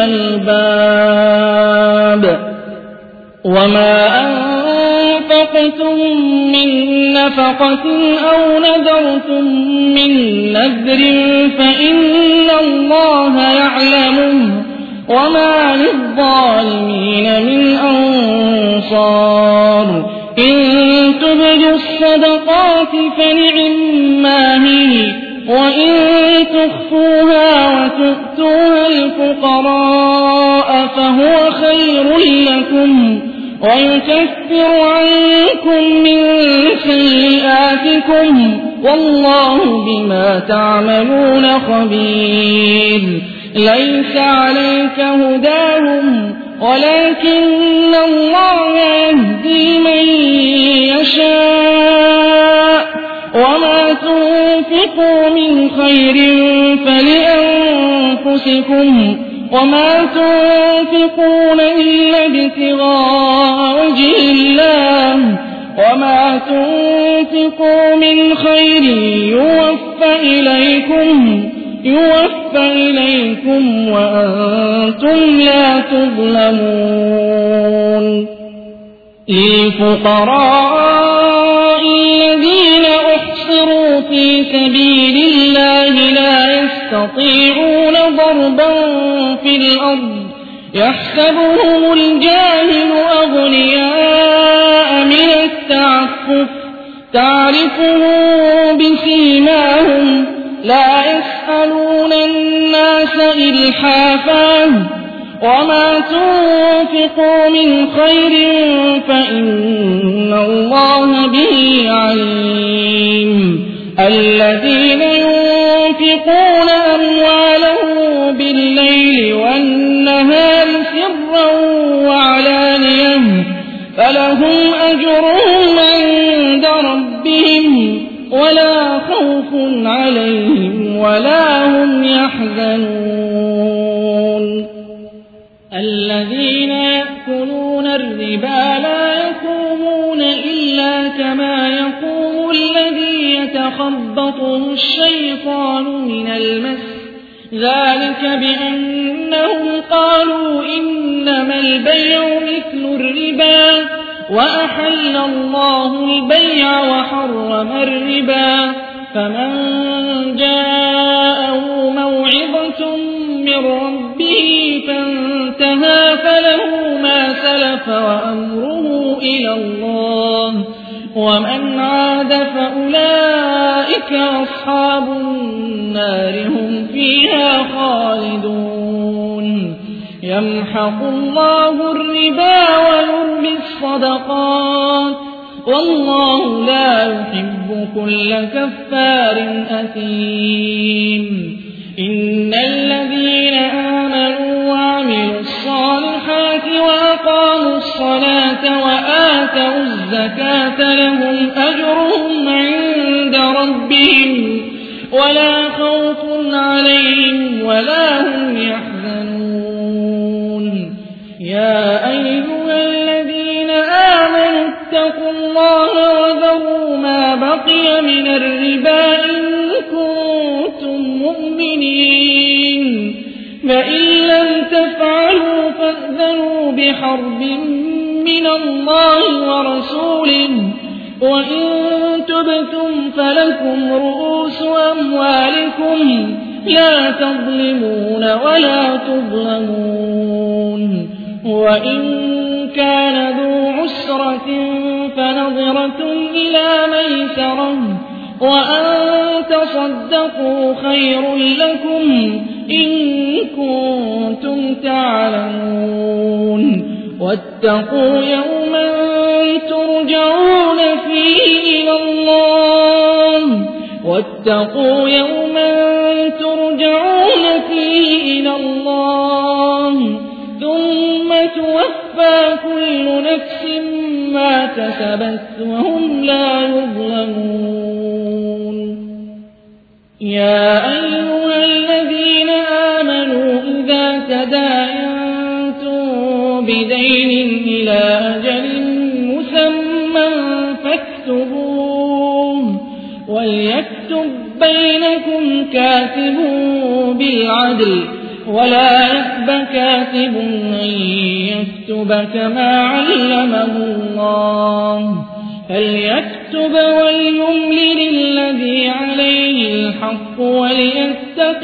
S2: الألباب وما أنفقتم من نفقة أو نذرتم من نذر فإن الله يعلمه وما للظالمين من أنصار إن تبدوا الصدقات فنعما هي وإن تخفوها وتؤتوها الفقراء فهو خير لكم ويكفر عنكم من سيئاتكم والله بما تعملون خبير ليس عليك هداهم ولكن الله يهدي من يشاء وما تنفقوا من خير فلأنفسكم وما تنفقون إلا ابتغاء وجه الله وما تنفقوا من خير يوفى إليكم وأنتم لا تظلمون للفقراء الذين أحصروا في سبيل الله لا يستطيعون ضربا في الأرض يحسبهم الجاهل أغنياء من التعفف تعرفهم بسيماهم لا يسألون الناس إلحافا وما تنفقوا من خير فإن الله به عليم الذين ينفقون أموالهم بالليل والنهار سرا وعلانية فلهم أجرهم عند ربهم ولا خوف عليهم ولا هم يحزنون الذين يأكلون الربا لا يقومون إلا كما يقوم الذي يتخبطه الشيطان من المس ذلك بأنهم قالوا إنما البيع مثل الربا وأحل الله البيع وحرم الربا فمن جاءه موعظة من ربه فانتهى فله ما سلف وأمره إلى الله ومن عاد فأولئك أصحاب النار هم فيها خالدون يمحق الله الربا ويربي الصدقات والله لا يحب كل كفار أثيم إن الذين آمنوا وعملوا الصالحات وأقاموا الصلاة وآتوا الزكاة لهم أجرهم عند ربهم ولا خوف عليهم ولا هم يحزنون يا أيها الذين آمنوا اتقوا الله وذروا ما بقي من الربا إن كنتم مؤمنين فإن لم تفعلوا فأذنوا بحرب من الله ورسوله وإن تبتم فلكم رؤوس أموالكم لا تظلمون ولا تظلمون وإن كان ذو عسرة فنظرة إلى ميسرة وأن تصدقوا خير لكم إن كنتم تعلمون واتقوا يوما ترجعون فيه إلى الله ثم توفى كل نفس ما كسبت وهم لا يظلمون يا أيها الذين آمنوا إذا تداينتم بدين إلى أجل مسمى فاكتبوه وليكتب بينكم كاتب بالعدل ولا يأب كاتب أن يكتب كما علمه الله فليكتب وليملل الذي عليه الحق وليتق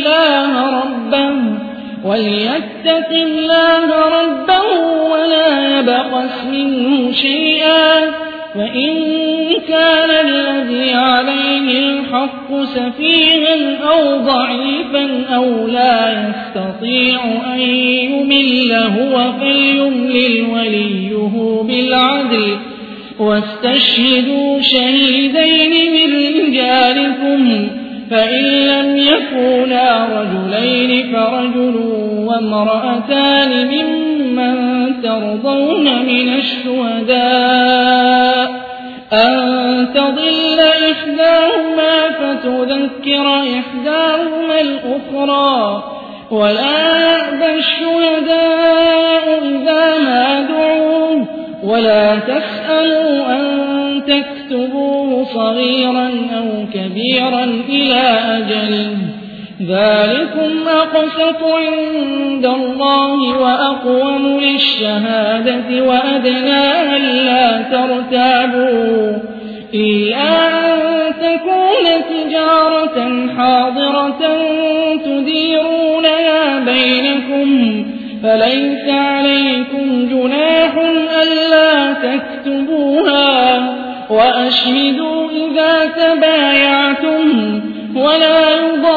S2: الله ربه ولا يبخس منه شيئا فإن كان الذي عليه الحق سفيها أو ضعيفا أو لا يستطيع أن يمل هو فليملل وليه بالعدل واستشهدوا شهيدين من رجالكم فإن لم يكونا رجلين فرجل وامرأتان ممن ترضون من الشهداء أن تضل إحداهما فتذكر إحداهما الأخرى ولا يأبى الشهداء إذا ما دعوا ولا تسألوا أن تكتبوه صغيرا أو كبيرا إلى أجله ذلكم أقسط عند الله وأقوم للشهادة وأدنى ألا ترتابوا إلا أن تكون تجارة حاضرة تديرونها بينكم فليس عليكم جناح ألا تكتبوها وأشهدوا إذا تبايعتم ولا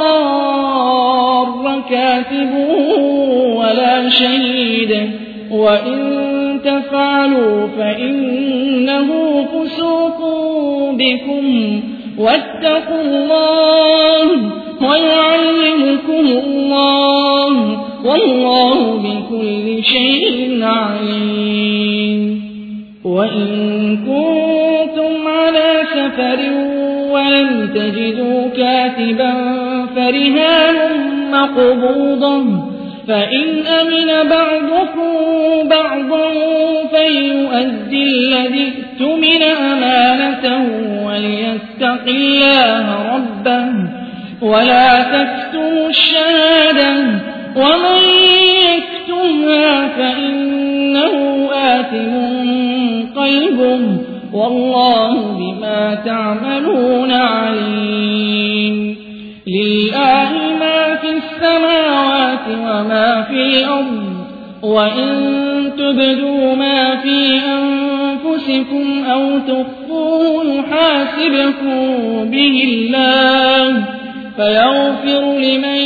S2: يضار كاتب ولا شهيد وإن تفعلوا فإنه فسوق بكم واتقوا الله ويعلمكم الله والله بكل شيء عليم وإن كنتم على سفر ولم تجدوا كاتبا فرهان مقبوضة فإن أمن بعضكم بعضا فليؤدي الذي اؤتمن أمانته وليتق الله ربه ولا تكتموا الشهادة ومن يكتمها فإنه آثم قلبه والله بما تعملون عليم لله ما في السماوات وما في الأرض وإن تبدوا ما في أنفسكم أو تخفوه يحاسبكم به الله فيغفر لمن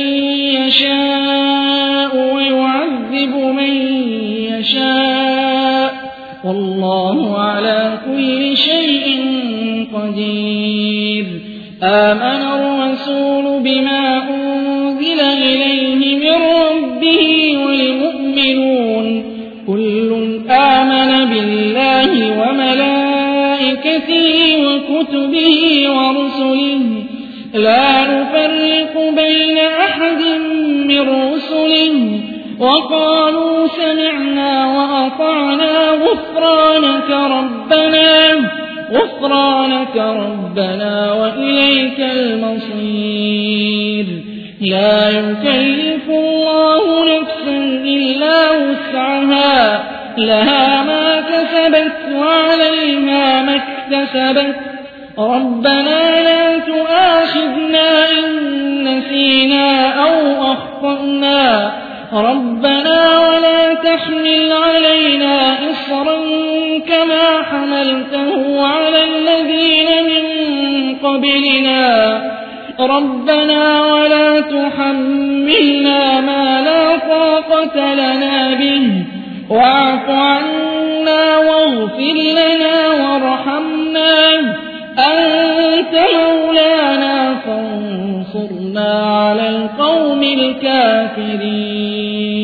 S2: يشاء ويعذب من يشاء والله على كل شيء قدير آمن الرسول بما أنزل إليه من ربه والمؤمنون كل آمن بالله وملائكته وكتبه ورسله لا نفرق بين أحد من رسله وقالوا سمعنا وأطعنا غفرانك ربنا وإليك المصير لا يكلف الله نفسا إلا وسعها لها ما كسبت وعليها ما اكتسبت ربنا لا تؤاخذنا إن نسينا أو أخطأنا ربنا ولا تحمل علينا إصرا كما حملته على الذين من قبلنا ربنا ولا تحملنا ما لا طاقة لنا به واعف عنا واغفر لنا وارحمنا أنت مولانا فانصرنا على القوم الكافرين